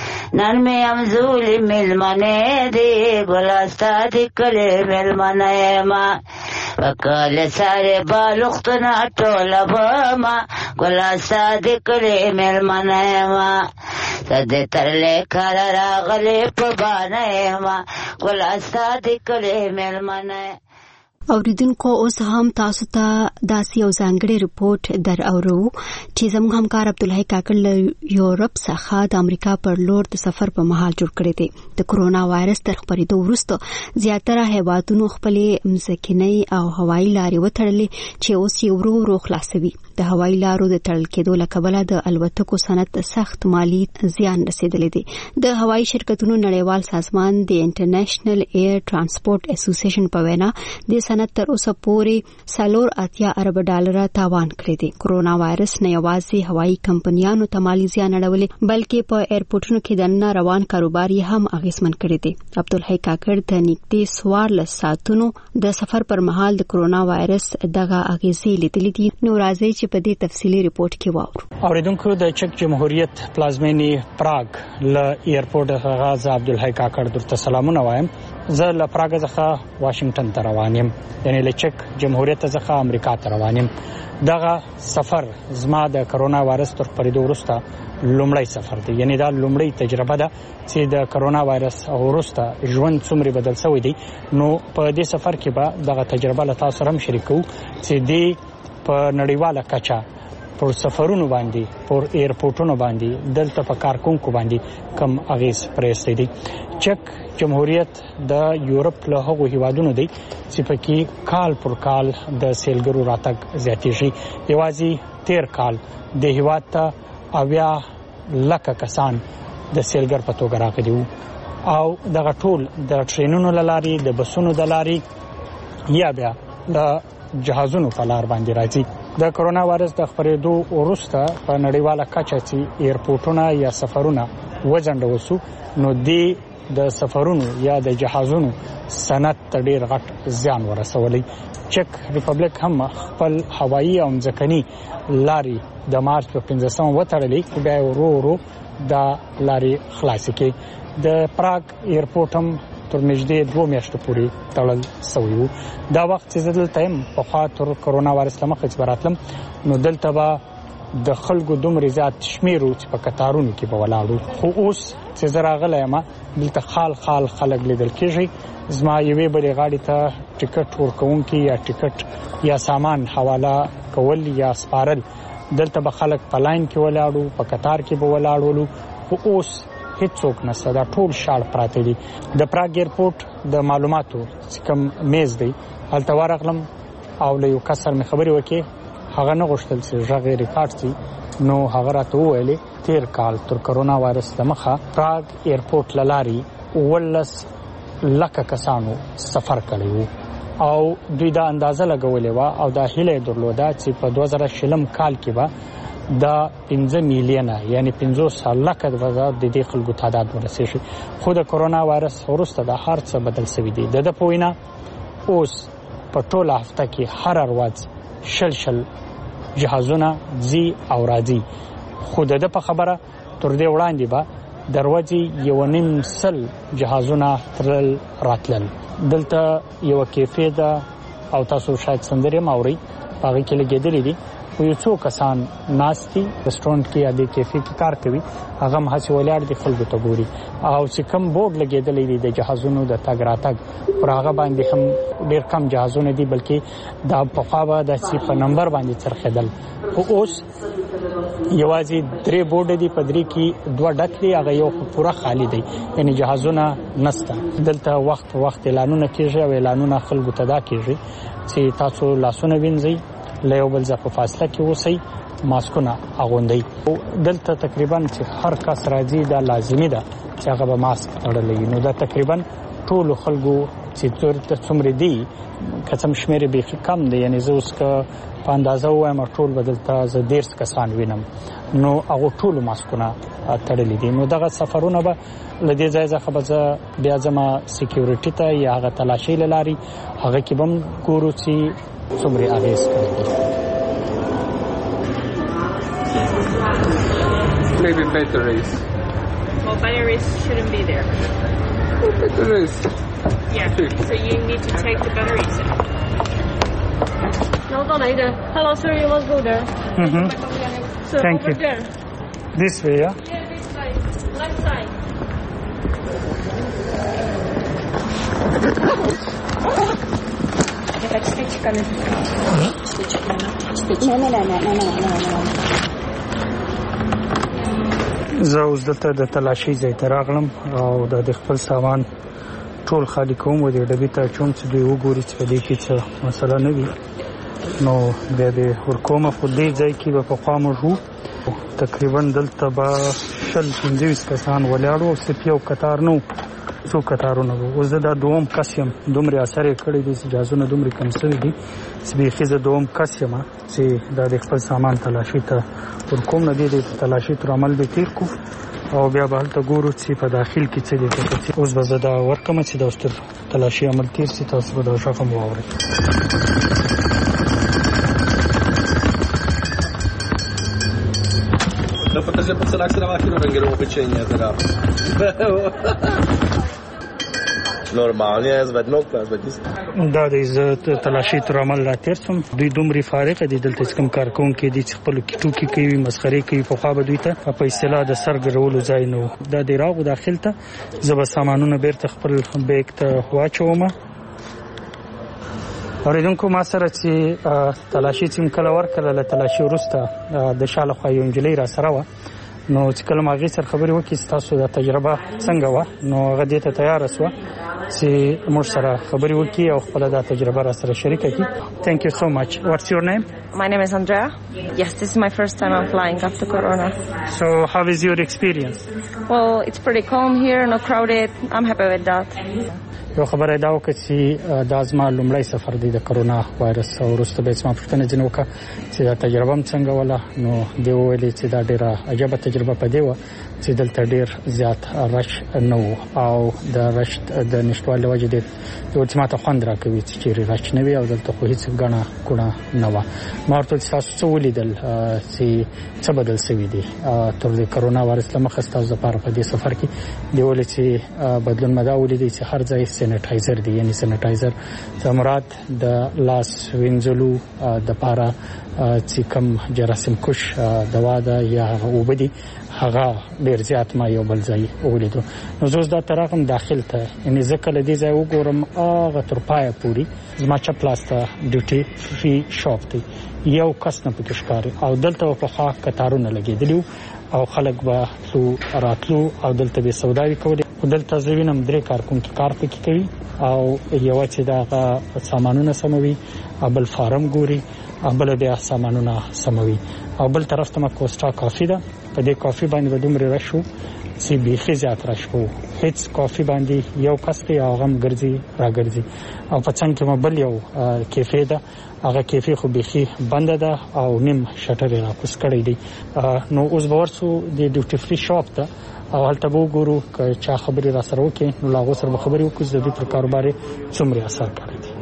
Speaker 6: نن مې یم زول مېلمنې دي، ګلستا د کلي مېلمنه یمه. په کلي سارې بالښتونه ټوله بمه، ګلستا د کلي مېلمنه یمه. زه دې ترلې کله راغلې په بانه یمه، ګلستا د کلي مېلمنه.
Speaker 1: اوریدونکو اوس هم تاسو ته داسې یو ځانګړی رپورټ در اورو چې زموږ همکار عبدالحی کاکړ له یورپ څخه د امریکا پر لور د سفر په مهال جوړ کړی دی. د کرونا وایرس تر خپرېدو وروسته زیاتره هیوادونو خپلې مځکنۍ او هوایي لارې وتړلې چې اوس یې ورو ورو خلاصوي. د هوایي لارو د تړل کېدو له کبله د الوتکو صنعت سخت مالي زیان رسېدلی دی. د هوایي شرکتونو نړیوال سازمان د انټرنیشنل ایر ترانسپورټ اسوسییشن په وینا د صنعت تر اوسه پورې څلور اتیا ارب ډالره تاوان کړی دی. کرونا وایرس نه یوازې هوایي کمپنیانو ته مالي زیان اړولی بلکې په ایرپورټونو کې دننه روان کاروبار یې هم اغېزمن کړی دی. عبدالحی کاکړ د نږدې څوارلس ساعتونو د سفر پر مهال د کرونا وایرس دغه اغېزې لیدلې دي. نو راځئ چې په دې تفصیلي رپورټ کې واورو.
Speaker 12: اوریدونکو د چک جمهوریت پلازمینې پراګ له ایرپورټ څخه زه عبدالحی کاکړ درته سلامونه وایم. زه له پراګ څخه واشنگټن ته روان یم، یعنی له چک جمهوریت څخه امریکا ته روان یم. دغه سفر زما د کرونا وایرس تر خپرېدو وروسته لومړی سفر دی، یعنی دا لومړی تجربه ده چې د کرونا وایرس وروسته ژوند څومره بدل شوی دی. نو په دې سفر کې به دغه تجربه له تاسو سره هم شریکو چې دې په نړیواله کچه پر سفرونو باندې، پر ایرپورټونو باندې، دلته په کارکونکو باندې کم اغیز پرېستی دی. چک جمهوریت د یورپ له هغو هیوادونو دی چې پکې کال پر کال د سیلګرو راتګ زیاتېږي. یوازې تیر کال د هیواد ته اویا لکه کسان د سیلګر په توګه راغلي وو او دغه ټول د ټرینونو له لارې، د بسونو د لارې یا بیا د جهازونو په لار باندې راځي. د کرونا وایرس د خپرېدو وروسته په نړیواله کچه چې ایرپورټونه یا سفرونه وځنډول شو، نو دې د سفرونو یا د جهازونو صنعت ته ډېر غټ زیان ورسولی. چک ریپبلیک هم خپل هوایي او مځکني لارې د مارچ په پنځلسمه وتړلې، بیا یې ورو ورو دا لارې خلاصې کړې. د پراګ ایرپورټ هم تر نږدې دوه میاشتو پورې تړل شوی و. دا وخت چې زه دلته یم، پخوا تر کرونا وایرس له مخکې چې به راتلم نو دلته به د خلکو دومره زیات شمېر و چې په کتارونو کې به ولاړ. خو اوس چې زه راغلی یم دلته خال خال خلک لیدل کېږي. زما یوې بلې غاړې ته ټکټ ورکوونکي یا ټکټ یا سامان حواله کول یا سپارل، دلته به خلک په لاین کې ولاړو، په کتار کې به ولاړولو. خو اوس هیڅوک نشته، دا ټول شاړ پراته دي. د پراګ ایرپورټ د معلوماتو چې کوم میز دی هلته ورغلم او له یو کس سره مې خبرې وکړې. هغه نه غوښتل چې غږ یې ریکارډ شي، نو هغه راته وویلې تیر کال تر کرونا وایرس له مخه پراګ ایرپورټ له لارې اوولس لکه کسانو سفر کړی و او دوی دا اندازه لګولې وه او دا هیله یې درلوده چې په دوه زره شلم کال کې به دا پنځه میلیونه یعنی پنځوس لکه د دې خلکو تعداد ورسېږي. خو د کرونا وایرس وروسته دا هر څه بدل شوي دي. د ده په وینا اوس په ټوله هفته کې هره ورځ شل شل جهازونه ځي او راځي. خو د ده په خبره تر دې وړاندې به د ورځې یو نیم سل جهازونه تلل راتلل. دلته یوه کیفې ده او تاسو شاید سندرې هم اورئ، په هغې کې لګېدلې دي. یو څو کسان ناستي رستورانت کې یا د کیفې کې کار کوي هغه هم هڅې ولاړ دي خلکو ته ګوري او چې کوم بورډ لګېدلی دی د جهازونو د تګ راتګ پر هغه باندې هم ډېر کم جهازونه دي بلکې دا پخوا به داسې په نمبر باندې څرخېدل خو اوس یوازې درې بورډ دي په درې کې دوه ډک دي هغه یو پوره خالی دی یعنی جهازونه نسته دلته وخت وخت اعلانونه کېږي او اعلانونه خلکو ته دا کېږي چې تاسو لاسونه وینځئ له یو بل ځای په فاصله کې اوسئ ماسکونه اغوندئ دلته تقریبا چې هر کس راځي دا لازمي ده چې هغه به ماسک تړلی نو دا تقریبا ټولو خلکو چې څومره دي که څه شمېرې بیخي کم دی یعنې زه اوس که په اندازه ووایم ټول به دلته زه دېرش کسان وینم نو هغو ټولو ماسکونه تړلي دي نو دغه سفرونه به له دې ځای څخه به زه بیا ځمه سیکیورټي ته یا هغه تلاشۍ له لارې هغه کې به هم ګورو چې څومره اغېز کوي
Speaker 13: Maybe batteries.
Speaker 14: Well, batteries shouldn't be there.
Speaker 13: Oh, batteries.
Speaker 14: Yeah, so you need to take the batteries out. Hello, sir, you must go there.
Speaker 12: Mm-hmm.
Speaker 14: So
Speaker 12: Thank
Speaker 14: over
Speaker 12: you.
Speaker 14: there.
Speaker 12: This way, yeah?
Speaker 14: Yeah, this side. Left side.
Speaker 1: نه نه نه نه نه نه نه
Speaker 12: زه اوس دلته د تلاشۍ ځای ته راغلم او د خپل سامان ټول خالي کوم و د ډبې ته اچوم چې دوی وګوري چې په دې کې څه مسله نه وي نو بیا دې ورکومه خو دې ځای کې به پخوا موږ وو تقریبا دلته به شل پنځه ویشت کسان ولاړ وو او صرف یو کتار نه څو کتارونه وو اوس زه دا دوم کس یم دومره اثر یې کړی دی چې جهازونه دومره کم شوي دي چې بیخي زه دوم کس یم چې دا د خپل سامان تلاشۍ ته ورکوم نه دی د تلاشۍ تر عمل به تېر کړو او بیا به هلته ګورو چې په داخل کې څه دي اوس به زه دا ورکړم چې دا اوس تر تلاشۍ عمل تېر شي تاسو به دا غږ هم واورئ
Speaker 15: Dopo che si è passato la macchina non ero pecegna però. Normalnie es wird noch was wird ist.
Speaker 12: دا د عزت تلاشۍ تر عمل را تېر شوم دوی دومره فارغ دي دلته چې کوم کارکوونکي دي چې خپلو کې ټوکې کوي مسخرې کوي پخوا به دوی ته په اصطلاح د سر ګرولو ځای نه و دا د راغو داخل ته زه به سامانونه بیرته خپل بیګ ته واچومه اوریدونکو ما سره چې تلاشۍ چې کله ورکړله له تلاشۍ وروسته د شا لخوا یو نجلۍ را سره وه نو چې کله ما هغې سره خبرې وکړې چې تاسو دا تجربه څنګه وه نو هغه دې ته تیاره شوه چې موږ سره خبرې وکړي او خپله دا تجربه را سره شریکه کړي Thank you so much. What's your name?
Speaker 14: My name is Andrea. Yes, this is my first time I'm flying after Corona.
Speaker 12: So how is your experience?
Speaker 14: Well, it's pretty calm here, no crowded. I'm happy with that.
Speaker 12: یو خبره دا وکړه چې دا زما لومړی سفر دی د کرونا وایرس او وروسته به یې زما پوښتنه ځینې وکړه چې دا تجربه هم څنګه وله نو دې وویلې چې دا ډېره عجبه تجربه په دې وه چې دلته ډېر زیات رش نه و او د رش د نشتوالي له وجې ډېر یو چې ماته خوند راکوي چې چېرې رش نه وي او دلته خو هېڅ ګڼه ګوڼه نه وه ما ورته چې تاسو څه ولیدل چې څه بدل شوي دي تر د کرونا وایرس له مخه ستاسو دپاره په دې سفر کې دې ویلې چې بدلون مې دا ولیدی چې هر ځای سینیټایزر دی یعنی سینیټایزر څه مراد د لاس وینځلو د پاره چې کوم جراثیم کش دوا ده یا هغه اوبه دي هغه ډېر زیات ما یو بل ځای ولیدو نو زه اوس دا ته راغلم داخل ته یعنې زه کله دې ځای وګورم هغه تر پایه پورې زما چپ لاس ته ډیوټي فري شاپ دی یو کس نه پکې ښکاري او دلته به پخوا کتارونه لګېدلي او خلک به تلو راتلو او دلته به سوداوي کولې خو دلته زه وینم درې کارکوونکي کار پکې کوي او یوه چې د هغه سامانونه سموي او بل فارم ګوري او بله بیا سامانونه سموي او بل طرف ته کوسټا کافي ده په دې کافي باندې به دومره رش و چې بیخي زیات رش و هېڅ کافي باندې یو کس دی او هغه هم ګرځي راګرځي او په څنګ کې مو بل یو کیفې ده هغه کیفې خو بیخي بنده ده او نیم شټر یې راکوز کړی دی نو اوس به ورسو د ډیوټي فري شاپ ته او هلته به وګورو که چا خبرې را سره وکړي نو له هغو سره به خبرې وکړو چې د دوی پر کاروبار یې څومره اثر کړی دی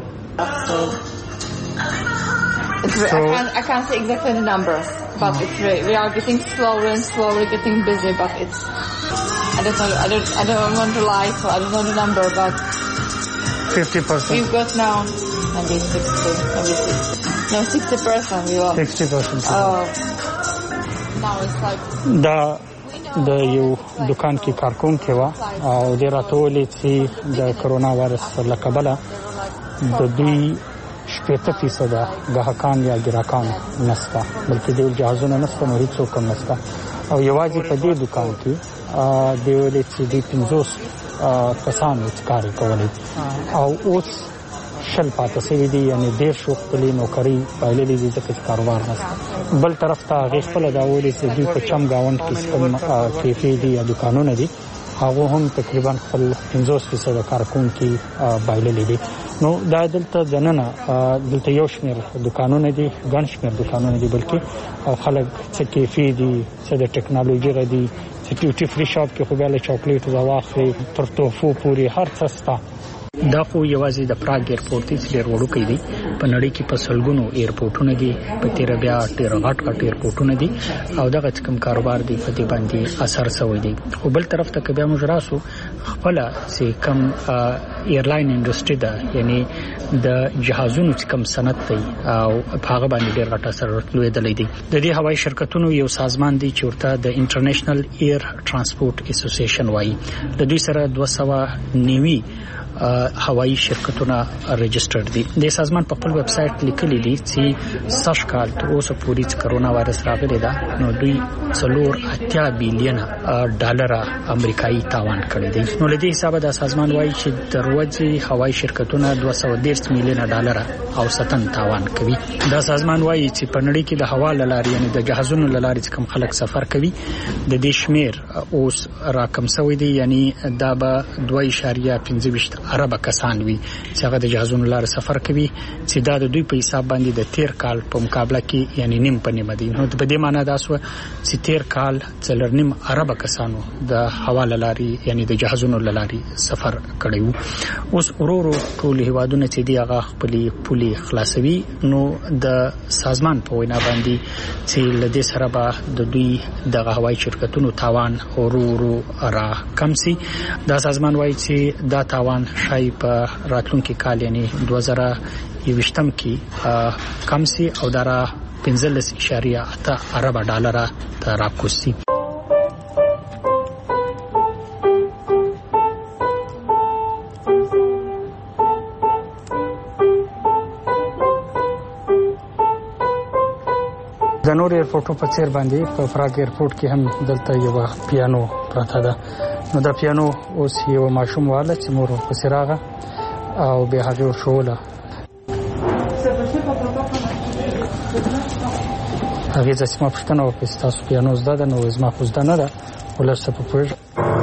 Speaker 14: It's, so, I, can't, I can't say exactly the numbers, but it's really, we are getting slower and slower, getting busy. But it's I don't know. I don't. I don't want to lie, so I don't know the number. But
Speaker 12: fifty percent.
Speaker 14: We've got now maybe sixty, maybe sixty. No, sixty percent we lost.
Speaker 12: sixty percent.
Speaker 14: Oh. Now it's like...
Speaker 12: دا د یو دکان کې کارکون کې و او د راتولې چې د کرونا وایرس له کبله د دوی شپږ فیصد غاهکان یا ګراکان نسته بلکې د جهازونو نسته نو هیڅ کوم نسته او یوازې په دې دکان کې د ولې چې د پنځوس کسانو کار کوي او اوس شل پاتې سوي دي یعنی ډېر شو خپل نوکری پایلې دي ځکه کاروبار نشته بل طرف ته هغه خپل دا ولې چې دوی په چم گاوند کې کوم کیفې دي یا دکانونه دي هغه هم تقریبا خپل پنځوس فیصد کارکونکو پایلې دي نو دا دلته ځننه دلته یو شمېر دکانونه دي ګڼ شمېر دکانونه دي بلکې خلک چې کیفې دي چې د ټکنالوژي غدي چې ډیوټي فری شاپ کې خو بل چاکلیټ دا واخلي تر توفو پوری هر څه ستا دا خو یوازې د پراګ ایرپورټ دی چې ډېر وړوکی دی په نړۍ کې په سلګونو ایرپورټونه دي په تیره بیا ډېر غټ غټ ایرپورټونه دي او دغه چې کوم کاروبار دی په دې باندې اثر شوی دی خو بل طرف ته که بیا موږ راسو خپله چې کوم ایرلاین انډسټري ده یعنی د جهازونو چې کوم صنعت دی او په هغه باندې ډېر غټ اثر لویدلی دی د دې هوایي شرکتونو یو سازمان دی چې ورته د انټرنیشنل ایر ترانسپورټ اسوسییشن وایي د دوی سره دوه سوه نوي هوایي شرکتونه ريجسترډ دي د سازمان په خپل ویب سټ لیکلي دي چې سږ کال تر اوسه پورې چې کرونا وایرس راغلی دا نو دوی څلور اتیا بیلیون ډالر امریکایي تاوان کړی دی نو له دې حسابه د سازمان وایي چې د ورځې هوایي شرکتونه دوه سوه دېرش میلیونه ډالر او ستن تاوان کوي دا سازمان وایي چې په نړۍ کې د هوا لارې یعنی د جهازونو لارې چې کوم خلک سفر کوي د دې شمیر اوس راکم شوی دی یعنی دا به دوه اعشاریه پنځه ویشت اربه کسان وي چې هغه د جهازونو لار سفر کوي چې دا د دوی په حساب باندې د تیر کال په مقابله کې یعنی نیم په نیمه دي نو په دې معنی دا سو چې تیر کال څلور نیم اربه کسانو د هوا لارې یعنی د جهازونو لارې سفر کړی اوس ورورو ټول هیوادونه چې دی هغه خپل پولي خلاصوي نو د سازمان په وینا باندې چې لدې سره به د دوی د هوایي شرکتونو تاوان ورورو را کم سي دا سازمان وایي چې دا تاوان شای په راتلونکي کال یعنی دوه زره یوویشتم کې کم سي او دا پنځلس اعشاریه اته اربه ډالر ته راکوسي د نور ایرپورټو په څیر باندې په فراګ ایرپورټ کې هم دلته یو پیانو پراته ده نو دا پیانو اوس یو ماشوم واله چې مور په سراغه او به هغه شوله هغه ځکه ما پښتنه او په تاسو پیانو زده ده نو زما خو زده نه ده ولر څه په پوهه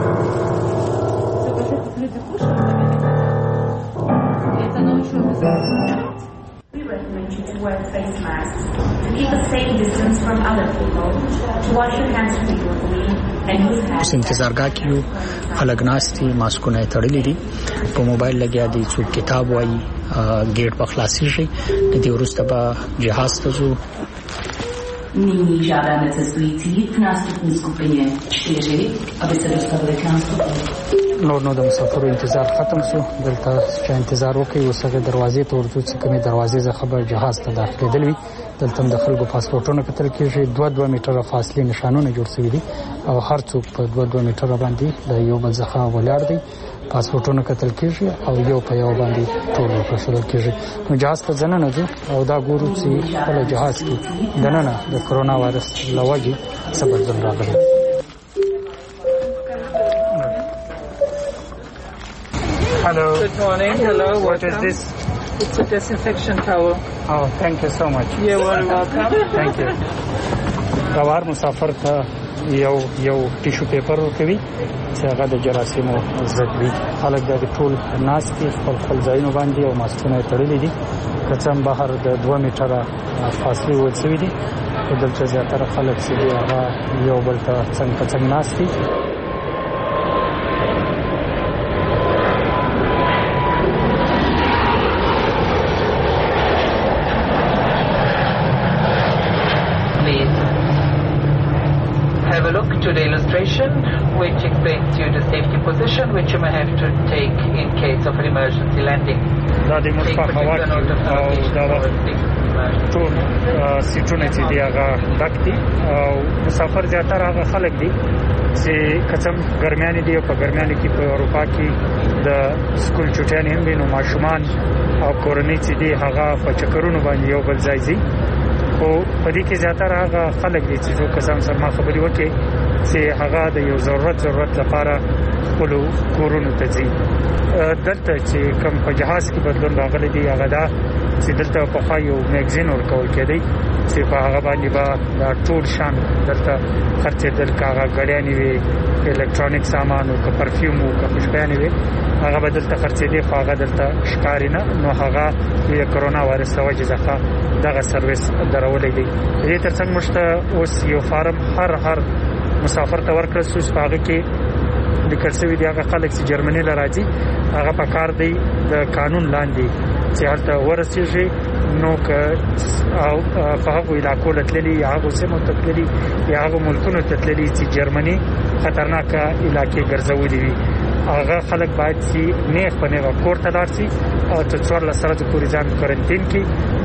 Speaker 16: wear face masks, to keep a safe distance from other people, to wash your hands frequently, and use hand sanitizer.
Speaker 12: انتظارګاه کې خلک ناستي ماسکونه تړلي دي په موبایل لګیا دي څوک کتاب وایي ګیټ په خلاصي شي د دې وروسته به جهاز ته ځو
Speaker 16: Nyní žádáme cestující v nástupní skupině čtyři, aby se dostavili k nástupu.
Speaker 12: نور نو د مسافرو انتظار ختم شو دلته چې انتظار وکړي وسغه دروازې ته ورته چې کومه دروازې څخه به جهاز ته داخليدل وي دلته د خلکو پاسپورتونه کتل کېږي دوه دوه میټره فاصله نشانونه جوړ شوي دي او هر څوک په دوه دوه میټره باندې د یو بل څخه ولاړ دي پاسپورتونه کتل کېږي او یو په یو باندې ټول ورکړل کېږي نو جهاز ته ځنه نه او دا ګورو چې په جهاز کې دننه د کرونا وایرس لوجي سبب ځم راغلی
Speaker 17: Hello.
Speaker 18: Good morning. Hello.
Speaker 17: What is this?
Speaker 18: It's a disinfection towel.
Speaker 17: Oh, thank you so much.
Speaker 18: You're very welcome.
Speaker 17: Thank you.
Speaker 12: کاوار مسافر ته یو یو ټیشو پیپر ورکوي چې هغه د جراثیمو ضد وي خلک د ټول ناس کې خپل خپل ځایونه باندې او ماسکونه تړلي دي که څه هم بهر د دوه میټره فاصلې ورسوي دي خو دلته زیاتره خلک چې دي هغه یو بل ته څنګ په څنګ ناست دي
Speaker 18: Have a look to the illustration. information which explains to you the safety position which you may have to take in case of an emergency landing.
Speaker 17: دا د موږ په هوا کې او دا ټول سیټونه چې دی هغه ډک دي او مسافر زیاتره هغه خلک دي چې کچم ګرمیانې دی په ګرمیانې کې په اروپا کې د سکول چټیانې هم دي نو ماشومان او کورنۍ چې دی هغه په چکرونو باندې یو بل ځای ځي او په دې کې زیاتره هغه خلک دي چې څو کسان سره ما خبرې وکړي چې هغه د یو ضرورت ضرورت لپاره خپل کورونو ته ځي. دلته چې کوم په جهاز کې بدلون راغلی دی هغه دا چې دلته په خوا یو میگزین ورکول کېدی چې په هغه باندې به دا ټول شان دلته خرڅېدل کاغه غړیانې وي الکترونیک سامان او که پرفیوم او که خوشبویانې وي هغه به دلته خرڅېدي خو هغه دلته ښکاري نه نو هغه د کرونا وایرس د وجې څخه دغه سرویس درولی دی. دې ترڅنګ موږ ته اوس یو فارم هر هر مسافر ته ورکړل شو چې هغه کې لیکل شوی دی هغه خلک چې جرمني له راځي هغه په کار دی د قانون لاندې چې هلته ورسېږي نو که او په هغه علاقو لتللی هغه سیمو تتللی یا هغه ملکونو تتللی چې جرمني خطرناکه علاقې ګرځولې وي هغه خلک باید چې نیغ په نیغه کور ته لاړ شي او تر څوارلس ورځې پورې ځان کوارنټین کړي.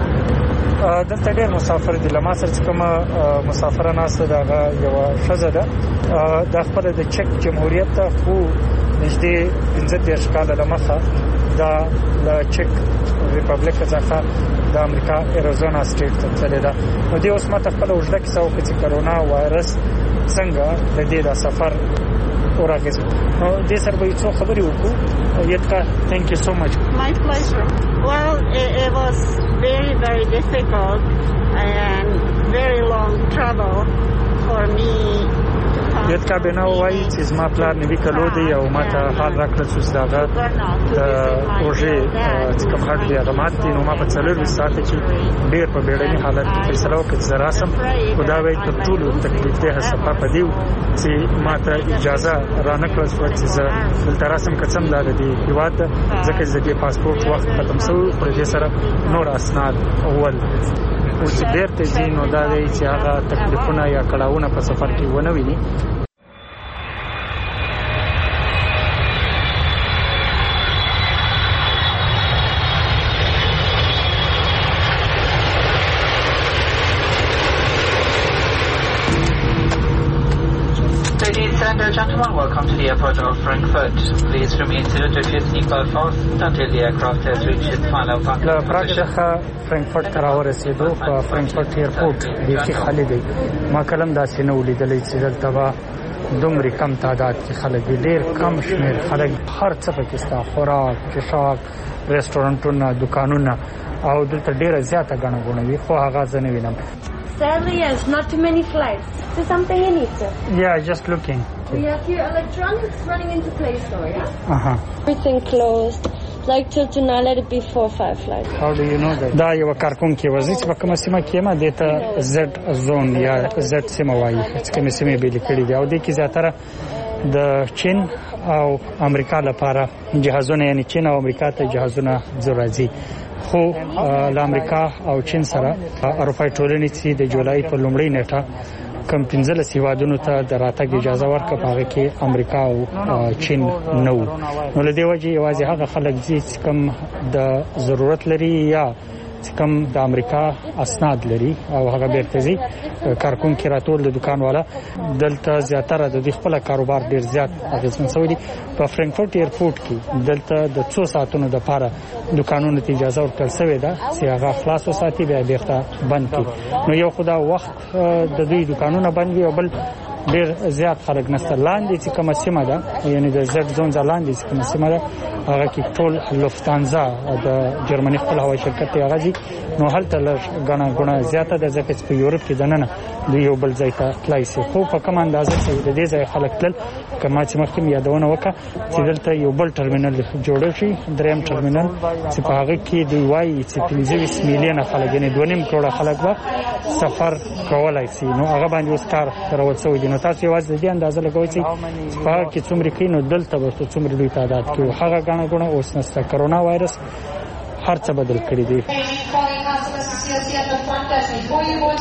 Speaker 17: دلته ډېر مسافر دي لما سره چې کومه مسافره ناسته ده هغه یوه ښځه ده د خپله د چک جمهوریت ته خو نږدې پنځه دېرش کاله له مخه دا له چک ریپبلیک څخه د امریکا ایریزونا سټیټ ته تللې ده. نو دې اوس ماته خپله اوږده کیسه وکړه چې کرونا وایرس څنګه د دې د سفر وراغېږي. نو دې سره به یې څو خبرې وکړو. Yetka, thank you so much.
Speaker 19: My pleasure. Well, it, it was very, very difficult and very long travel for me.
Speaker 17: Yetka bena وایي چې زما پلار نوي کلو دی او ما ته حال راکړل چې دغه د اوږې چې کوم هډ دی هغه مات دی نو ما په څلور ساعته کې ډېر په بیړني حالت کې فیصله وکړه چې زه راسم خو دا وایي تر ټولو تکلیف دی صفا په دی چې ما ته اجازه رانکړل شوه چې زه دلته راسم که څه هم دا د دې هېواد ده ځکه چې د دې پاسپورټ وخت ختم شوی خو د دې سره نور اسناد اول او چې بیرته ځي نو دا دی چې هغه تکلیفونه یا کړاوونه په سفر کې ونه ویني.
Speaker 18: Ladies and gentlemen, welcome to the airport of Frankfurt. Please remain seated with your seatbelt fastened until the aircraft has reached its final parking
Speaker 17: position. پراګ څخه فرانکفورت ته راورسېدو په فرانکفورت ایرپورټ بیخي خالي دی. ما کلم داسې نه ولیدلی چې دلته به دومره کم تعداد کې خلک دي ډېر کم شمېر خلک هر څه پکې شته خوراک څښاک رستورانټونه دوکانونه او دلته ډېره زیاته ګڼه ګوڼه وي خو هغه زه نه وینم.
Speaker 20: Sadly, yes, not too many flights. Is there something you need, sir?
Speaker 17: Yeah, just looking.
Speaker 20: We have here electronics running into Play Store, yeah?
Speaker 17: Uh-huh.
Speaker 20: Everything closed. Like till tonight, let it be four or five flights.
Speaker 17: How do you know that? دا یو کارکون کې وځي چې په کومه سیمه کې ما دته زد زون یا زد سیمه وایي چې کومه سیمه به لیکلي دی او د کې زیاتره د چین او امریکا لپاره جهازونه یعنی چین او امریکا ته جهازونه ضروري خو له امریکا او چین سره اروپای ټولنې چې د جولای په لومړۍ نیټه کم پنځلس هیوادونو ته د راتګ اجازه ورکړه په هغه کې امریکا او چین نه وو. نو له دې وجې یوازې هغه خلک چې کوم د ضرورت لري یا چې کوم د امریکا اسناد لري او هغه بیرته ځي کارکون کې راټول د دکان والا دلته زیاتره د خپل کاروبار ډیر زیات اغیزمن شوی دی. په فرانکفورت ایرپورټ کې دلته د څو ساعتونو د پاره دکانونو ته اجازه ورکړل شوې ده چې هغه خلاص وساتي بیا بیرته بند کړي. نو یو خدا وخت د دوی دکانونه بند وي او بل ډیر زیات خلک نشته. لاندې چې کومه سیمه ده یعنی د زد زون لاندې چې کومه سیمه ده هغه کې ټول لوفتانزا د جرمني خپل هوایي شرکت ته هغه نو هلته لږ غنا غنا زیاته د ځکه چې په یورپ کې دننه د یو بل ځای ته تلای شي خو په کوم اندازه چې د دې ځای خلک تل کما چې مخکې یادونه وکړه چې دلته یو بل ټرمینل جوړ شي دریم ټرمینل چې په هغه کې دی وایي چې پنځه میلیونه خلک یعنی دوه نیم کروڑه خلک به سفر کولای شي. نو هغه باندې اوس کار ترول شوی دی. نو تاسو یوازې د دې اندازه لګوئ چې په هغه کې څومره کینو دلته به څومره لوی تعداد کې هغه غاڼه غونه اوس نسته. کرونا وایرس هر څه بدل کړی دی.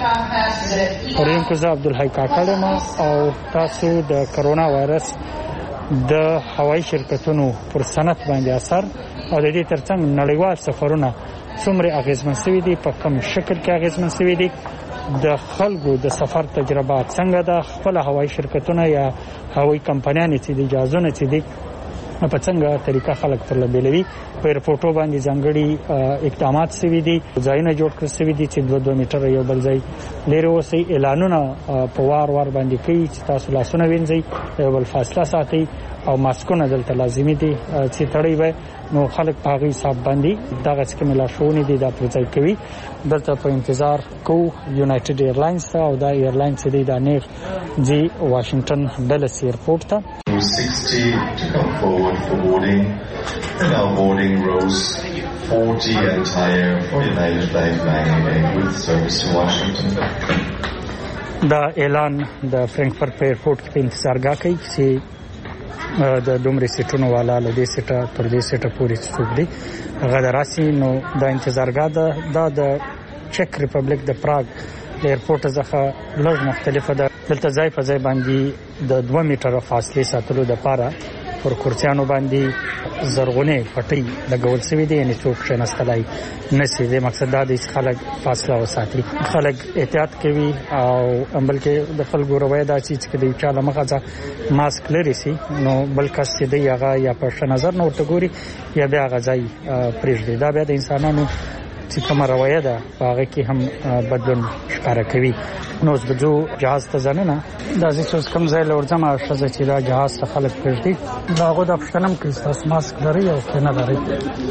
Speaker 17: اورینکو زه عبدالحی کاکړ یم او تاسو د کرونا وایرس د هوایي شرکتونو پر صنعت باندې اثر او د دې ترڅنګ نړیوال سفرونه څومره اغیزمن شوي دي، په کوم شکل کې اغیزمن شوي دي، د خلکو د سفر تجربه څنګه ده، خپل هوایي شرکتونه یا هوایي کمپنیانې چې د اجازهونه چې دي په څنګه طریقه خلک تر لبیلوي. په ایرپورټو باندې ځانګړي اقدامات شوي دي، ځایونه جوړ کړل شوي دي چې دوه دوه میټره یو بل ځای لرې اوسئ. اعلانونه په وار وار باندې کوي چې تاسو لاسونه وینځئ، یو بل فاصله ساتئ او ماسکونه دلته لازمي دي چې تړئ وي. نو خلک په هغې حساب باندې دغه څه کومې لارښوونې دي دا پر ځای کوي. دلته په انتظار کوو یونایټډ ایرلاینز ته او دا ایرلاین چې دی دا نیغ ځي واشنګټن ډلس ایرپورټ ته.
Speaker 21: sixty to come forward for boarding, and our boarding rows forty entire for United Flight nine eighty-eight with service to Washington.
Speaker 17: دا اعلان د فرانکفورت په ایرپورټ کې انتظارګاه کوي چې د دومره سیټونو والا له دې سیټه تر دې سیټه پورې څوک دي هغه راسي. نو دا انتظارګاه ده دا د چک ریپبلیک د پراګ د ایرپورټ څخه لږ مختلفه ده. دلته ځای په ځای باندې د دوه میټره فاصلې ساتلو دپاره پر کرسیانو باندې زرغونې پټۍ لګول شوي دي، یعنې څوک کښېنستلی نه شي. د مقصد دا دی چې خلک فاصله وساتي، خلک احتیاط کوي او بلکې د خلکو رویه دا چې که د یو چا له مخه ځه ماسک لرې شي نو بل کس چې دی هغه یا په ښه نظر نه ورته ګوري یا بیا هغه ځای پرېږدي. دا بیا د انسانانو چې کومه رویه ده په هغه کې هم بدلون ښکاره کوي. نو اوس به ځو جهاز ته ځننه دا چې اوس کوم ځای له ورځم ښځه چې دا جهاز ته خلک پرېږدي د هغو دا پوښتنه هم کوي ستاسو ماسک لرئ او که نه لرئ.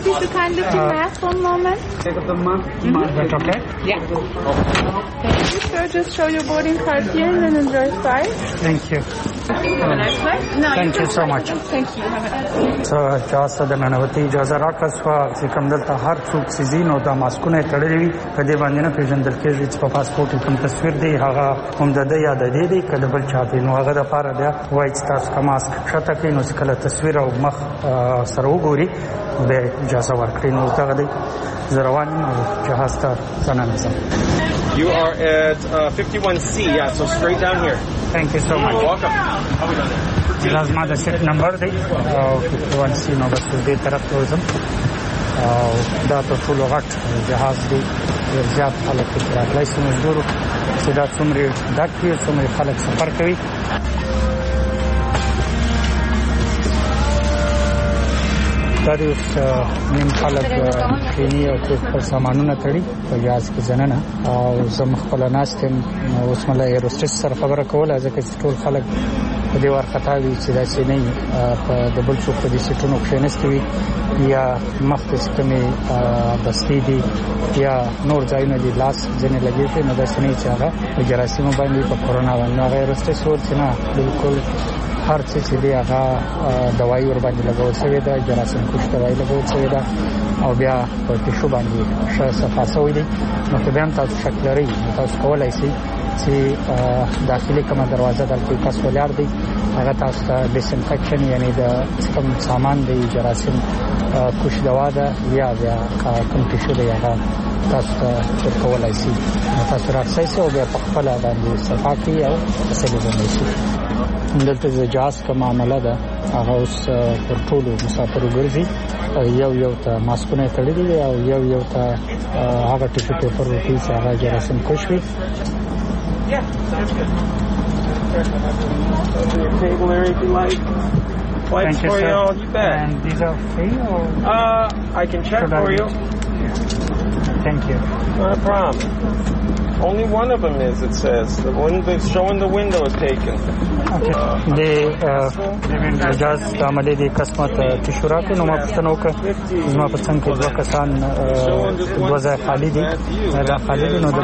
Speaker 22: Just show your boarding card here and then enjoy flight.
Speaker 17: Thank you.
Speaker 22: Have a nice flight. No,
Speaker 17: Thank you so much.
Speaker 22: Thank you. Have a nice flight.
Speaker 17: So, جهاز ته د ننوتي اجازه راکړه شوه چې کوم دلته هر څوک چې ځي نو دا ماسکونه یې تړلي وي، په دې باندې نه پېژندل کېږي چې په پاسپورټ کې کوم تصویر دی هغه هم د ده یا د دې دی که د بل چا دی. نو هغه دپاره بیا وایي چې تاسو که ماسک ښکته کړئ نو چې کله تصویر او مخ سره وګوري بیا اجازه ورکړئ. نو دغه دی زه روان یم او جهاز ته دننه ځم.
Speaker 23: You are at uh, fifty-one C, yeah, so straight down here.
Speaker 17: Thank you so much.
Speaker 23: You're welcome.
Speaker 17: دا زما د سیټ نمبر دی او fifty-one C نو بس دې طرف ته ورځم او دا تر ټولو غټ جهاز دی، ډېر زیات خلک پکې راتلی شي. موږ ګورو چې دا څومره ډک وي، څومره خلک سفر کوي. دا د اوس نیم خلک کښېني او خپل سامانونه تړي په جهاز کې ځننه او زه خپله ناست یم. اوس مله ایروسټس سره خبره کوله ځکه چې ټول خلک په دې وارخطا وي چې داسې نه وي په د بل څوک په دې سیټونو کښېنستي وي یا مخ ته چې کومې بستې دي یا نور ځایونه دي لاس ځینې لګېږي نو داسې نه وي چې هغه په جراثیمو باندې په کرونا باندې. نو هغه ایروسټس وویل چې نه بلکل هر څه چې دی هغه دوایي ورباندې لګول شوې ده، جراثیم کش دوایي لګول شوې ده او بیا په ټیشو باندې ښه صفا شوی دی. نو که بیا هم تاسو شک لرئ نو تاسو کولی شئ چې داخلي کومه دروازه دلته یو کس ولاړ دی هغه تاسو ته ډیسانفیکشن یعنې د کوم سامان دی جراثیم کش دوا ده یا بیا کوم ټیشو دی هغه تاسو ته ورکولی شي. نو تاسو راخصی شئ او بیا په خپله باندې صفا کړي او تسلي باندې شي. دلته د جهاز کوم معامله ده هغه اوس پر ټولو مسافرو ګرځي، یو یو ته ماسکونه یې تړلي دي او یو یو ته هغه ټیشو پیپر ورکوي چې هغه جراثیم کش وي.
Speaker 23: Yeah, that's good. Your table there if you like. Wipes for you all, you bet.
Speaker 17: And these are free or?
Speaker 23: Uh, I can check for you.
Speaker 17: Thank you.
Speaker 23: Not a problem. Only one of them is, it says. The one that's showing the window is taken.
Speaker 17: Okay. د اجاز د عملې د قسمت ټیشو راکړو نو ما پوښتنه وکړه زما په څنګ کې دوه کسان دوه ځای خالي دي دا خالي دي نو د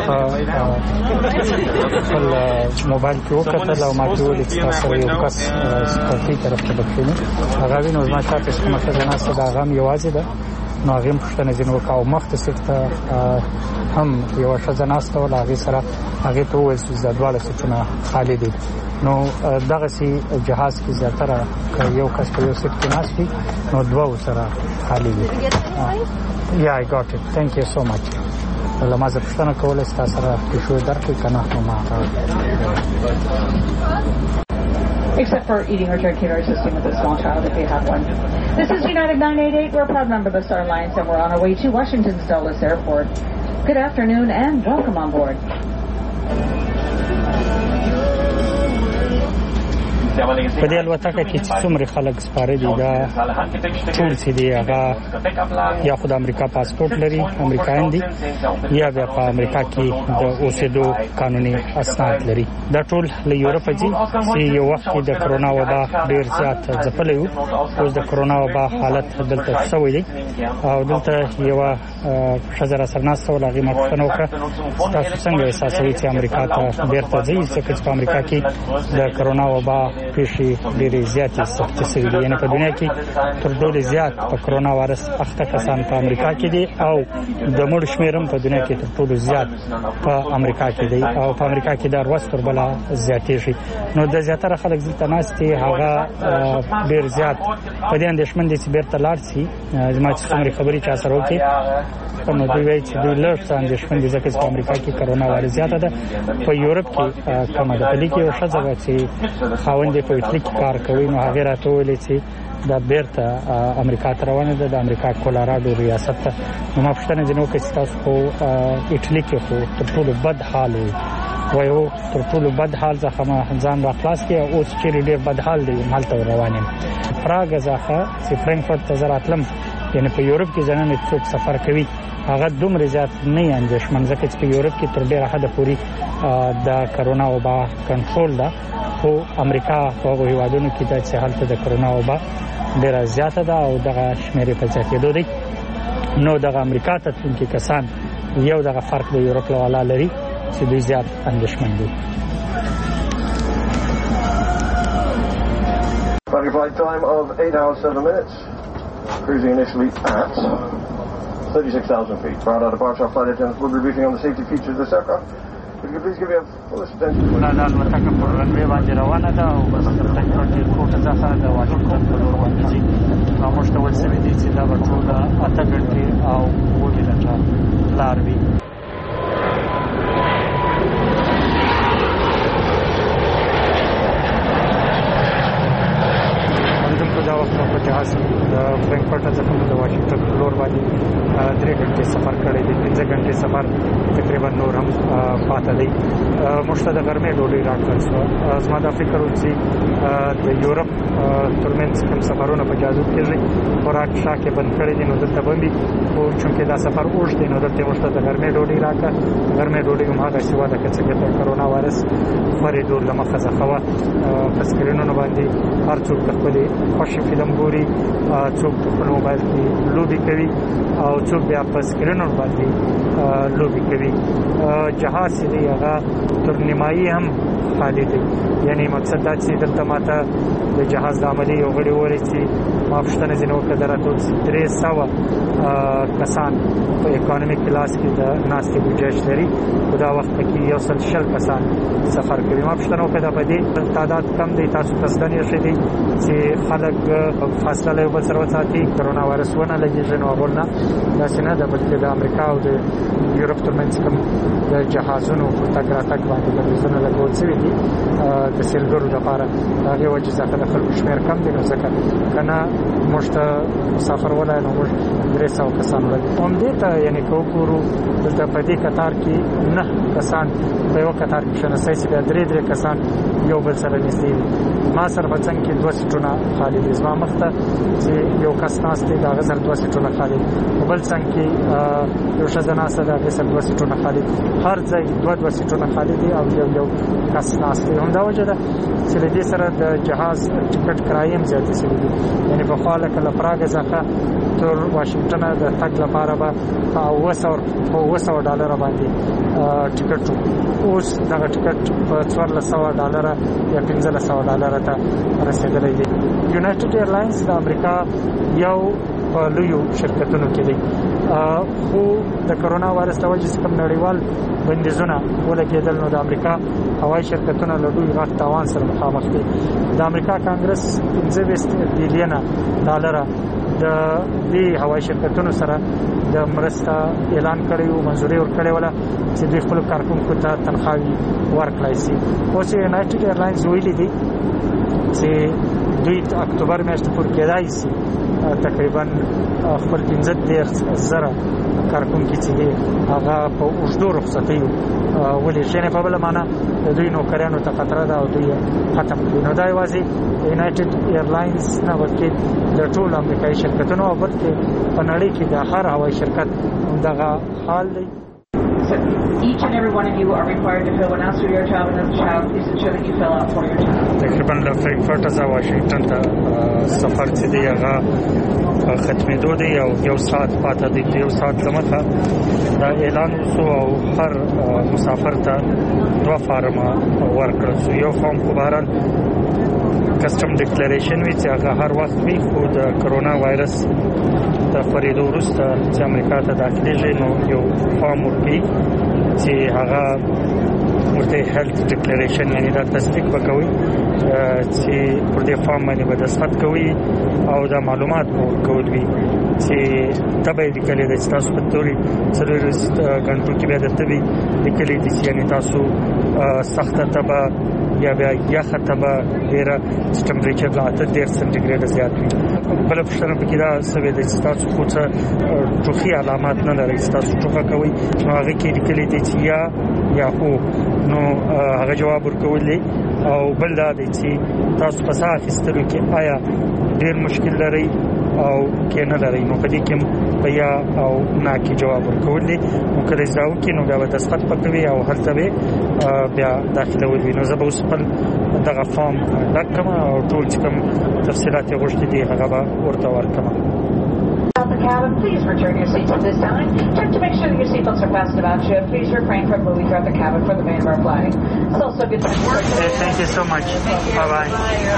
Speaker 17: خپل موبایل کې وکتل او ما ته وویل چې تاسو یو کس سپورټي طرف ته بکښیني هغه وي نو زما شاته چې کومه ښځه ناسته ده هغه هم یوازې ده نو هغې هم پوښتنه ځینې وکړه او مخته سیټ ته هم یوه ښځه ناسته وله هغې سره هغې ته وویل چې دا دواړه سیټونه خالي دي. نو دغسې جهاز کې زیاتره که یو کس په یو سیټ کې ناست وي نو دوه سره خالي وي. یا I got it. Thank you so much.
Speaker 12: لمازه پښتنه کولای ستاسو سره پښو درکې کنه نو ما
Speaker 2: except for eating or drinking or assisting with a small child if you have one. This is United nine eighty-eight. We're a proud member of the Star Alliance, and we're on our way to Washington's Dulles Airport. Good afternoon and welcome on board.
Speaker 12: په دې الوتکه کې چې څومره خلک سپاره دي دا ټول چې دی هغه یا خو د امریکا پاسپورت لري امریکایان دي یا بیا په امریکا کې د اوسېدو قانوني اسناد لري دا ټول له یورپ ځي چې یو وخت کې د کرونا وبا ډیر زیات ځپلی و اوس د کرونا وبا حالت دلته شوی دی او دلته یو ښځه راسره ناسته وه هغې ما پوښتنه وکړه تاسو څنګه احساسوئ چې امریکا ته بیرته ځئ ځکه چې په امریکا کې د کرونا وبا پیښې ډېرې زیاتې سختې شوي دي یعنې په دنیا کې تر ټولو زیات په کرونا وایرس اخته کسان په امریکا کې دي او د مړو شمېر هم په دنیا کې تر ټولو زیات په امریکا کې دی او په امریکا کې دا ورځ تر بله زیاتېږي نو د زیاتره خلک دلته ناست دي هغه ډېر زیات په دې اندېښمن دي چې بېرته لاړ شي زما چې څومره خبرې چا سره وکړي نو دوی وایي چې دوی لږ څه اندېښمن دي ځکه چې په امریکا کې کرونا وایرس زیاته ده په یورپ کې کمه ده په دې کې یو ښځه وه چې خاوند یې په اټلي کې کار کوي نو هغې راته وویلې چې دا بیرته امریکا ته روانه ده د امریکا کولاراډو ریاست ته نو ما پوښتنه ځینې وکړه چې تاسو خو اټلي کې خو تر ټولو بد حال وي وایي هو تر ټولو بد حال څخه ما ځان را خلاص کړی اوس چېرې ډېر بد حال دی هلته روان یم پراګ څخه چې فرانکفورټ ته زه راتلم یعنې په یورپ کې ځننه څوک سفر کوي هغه دومره زیات نه یې اندېښمن ځکه چې په یورپ کې تر ډېره حده پورې د کرونا وبا کنټرول ده خو امریکا په هغو هېوادونو کې ده چې هلته د کرونا وبا ډېره زیاته ده او دغه شمېرې په زیاتېدو دی نو دغه امریکا ته تلونکي کسان یو دغه فرق د یورپ له والا لري چې دوی زیات اندېښمن دي
Speaker 4: Flight time of eight hours seven minutes. Cruising initially at thirty-six thousand feet. Prior to departure, flight attendants will be briefing on the safety features of this aircraft. If you could please give me a full attention.
Speaker 12: دا د الوتکه پر رنوې باندې روانه ده او بس د فرانکفورټ ایرپورټ څخه د واشنګټن په لور باندې ځي او موږ ته ویل شوي دي چې دا به ټوله اته ګنټې او اووه منټه لار وي دا وخت په جهاز د فرانکفورټ څخه د واشنګټن په لور باندې درې ګنټې سفر کړی دی پنځه ګنټې سفر تقریبا نور هم پاته دی موږ ته د غرمې ډوډۍ راکړل شوه زما دا فکر و چې د یورپ ترمنځ کوم سفرونه په جازو کېږي خوراک شاک یې بند کړی دی نو دلته به وي خو چونکې دا سفر اوږد دی نو دلته موږ ته د غرمې ډوډۍ راکړه غرمې ډوډۍ هم هغسې وه لکه څنګه د کرونا وایرس خپرېدو له مخه څخه وه په سکرینونو باندې هر څوک د خپلې خوښې فلم ګوري څوک په خپل موبایل کې لوبې کوي او څوک بیا په سکرینونو باندې لوبې کوي جهاز چې دی هغه تر نیمایي هم خالی دی یعنی مقصد دا چې دلته ماته د جهاز د عملي یو غړي وویل چې ما پوښتنه ځینې وکړه دا راته درې سوه کسان په اکانومي کلاس کې د ناستې ګنجایش لري خو دا وخت کې یو سل شل کسان سفر کوي ما پوښتنه وکړه دا په دې تعداد کم دی تاسو ته زده نه ایښی دی چې خلک فاصله له یو بل سره وساتي کرونا وایرس ونه لګېږي نو هغول نه داسې نه ده بلکې د امریکا او د یورپ ترمنځ کوم د جهازونو په تګ راتګ باندې بندیزونه لګول شوي دي د سیلګرو لپاره د هغې وجې څخه د خلکو شمېر کم دی نو ځکه که نه موږ ته مسافر ولی نو موږ درې سوه کسان ولرو همدې ته یعنې که وګورو دلته په دې کتار کې نه کسان په یوه کتار کې کښېنستی چې بیا درې درې کسان یو بل سره نږدې وي ما سره په څنګ کې دوه سیټونه خالي دي زما مخ ته چې یو کس ناست دی د هغه سره دوه سیټونه خالي دي په بل څنګ کې یو ښځه ناسته ده د هغې سره دوه سیټونه خالي دي هر ځای دوه دوه سیټونه خالي دي او یو یو کس ناست دی همدا وجه ده چې له دې سره د جهاز ټکټ کرایې هم زیاتې شوي دي یعنې پخوا لکه له پراګه څخه تر واشنګټنه د تګ لپاره به په اوه سوه په اوه سوه ډالره باندې ټکټ اوس دغه ټکټ په څوارلس سوه ډالره یا پنځلس سوه ډالره ته رسېدلی دی یونایټډ ایرلاینز د امریکا یو په لویو شرکتونو کې دی خو د کرونا وایرس له وجې چې کوم نړیوال بندیزونه ولګېدل نو د امریکا هوایي شرکتونه له لوی غټ تاوان سره مخامخ دي د امریکا کانګرس پنځه ویشت بیلیونه ډالره
Speaker 17: د دې هوایي شرکتونو سره د مرسته اعلان کړی او منځوري ورکړې ولا چې دوی خپل کارکونکو ته تنخواهي ورکړای شي. اوس یونایټډ ایرلاینز ویلي دي چې دوی اکتوبر میاشت پورې کېدای شي تقریبا خپل پنځه دېرش زره کارکونکي چې دي هغه په اوږدو رخصتیو ولې شنه په بل معنا دوی نوکریانو ته خطر ده او دوی ختم کړي. نو دا یوازې یونایټډ ایرلاینز نه بلکې د ټول امریکایي شرکتونو او بلکې په نړۍ کې د هر هوایي شرکت دغه حال دی.
Speaker 2: So each and every one of you are required to fill one ounce of your job and the child. Please ensure that you fill out for your child.
Speaker 17: تقریبا له فرانکفورټ څخه واشنگټن ته سفر چې دی هغه ختمېدو دی او یو ساعت پاتې دی. یو ساعت لمخه دا اعلان وشو او هر مسافر ته دوه فارم ورکړل شو. یو فارم خو بهرحال کسټم ډیکلیریشن وی چې هغه هر وخت وی خو د کرونا وایرس د خپرېدو وروسته چې امریکا ته داخلېږي نو یو فارم ورکوي چې هغه ورته هیلث ډیکلیریشن یعنی دا تصدیق وکوي چې پر دې فارم باندې به دستخط کوي او دا معلومات مو ورکوي چې تبه لیکلې ده چې تاسو په توري څلور غنټو کې به درته وي لیکلې دي چې یعنی تاسو سخته تبه یا بیا یخه تبه ډیره ټمپریچر لا اته ډیر سنټیګریډ زیات وي. بل پښتنه پکې دا سوي د تاسو خو څه ټوخي علامات نه لري تاسو ټوخه کوي نو هغه کې لیکلې دي چې یا یا هو نو هغه جواب ورکولې او بل دا دی چې تاسو په ساعت استلو کې آیا ډیر مشکل لري او کې نه لري نو کدي کې بیا او نه کې جواب ورکولې نو کله ځاو کې نو بیا د سخت پکوي او هلته به بیا داخله ولوي نو زه به اوس خپل دغه فارم لکم او ټول چې کوم تفصيلات غوښتي دي هغه به ورته ورکم.
Speaker 2: The cabin, please return your seats at this time. Check to make sure that your seatbelts are fastened about you. Please refrain from moving throughout the cabin for the main of our flight. It's also good to
Speaker 17: hey, thank you so much. Bye bye.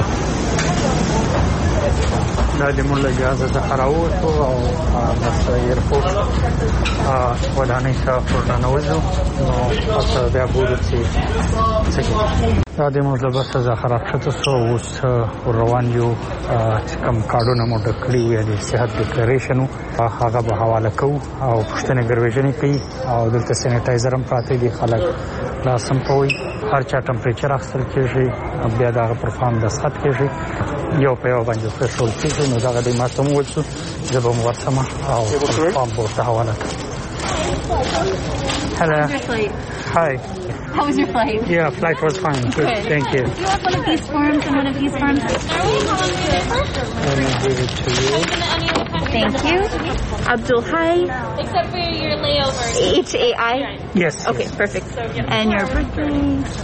Speaker 17: دا د موږ له اجازه څخه راووتو او بس ایرپورټ ودانۍ ته ورننوځو نو تاسو بیا ګورئ چې څه دا د موږ له بسه څخه راکښته شو اوس روان یو چې کوم کارډونه مو ډک کړي وي د صحت ډیکلیریشن هغه به حواله کوو او پوښتنې ګرویژنې کوي او دلته سینیټایزر هم پراته دي خلک لاس هم پوي هر چا ټمپریچر اخیستل کېږي بیا د هغه پر فارم دستخط کېږي یو په یو باندې پرېښول کېږي نو دغه د ما ته هم وویل شو زه به هم ورسمه او فارم به ورته حواله کړم. Hello.
Speaker 3: How was your flight?
Speaker 17: Hi.
Speaker 3: How was your flight?
Speaker 17: Yeah, flight was fine. Good.
Speaker 3: Good.
Speaker 17: Thank you.
Speaker 3: Do you have one of these forms and one of these forms?
Speaker 17: Let me give it to you.
Speaker 3: Thank you. Abdul Hai.
Speaker 22: Except for your layover.
Speaker 3: H A I?
Speaker 17: Yes.
Speaker 3: Okay,
Speaker 17: yes.
Speaker 3: perfect. And your birthday?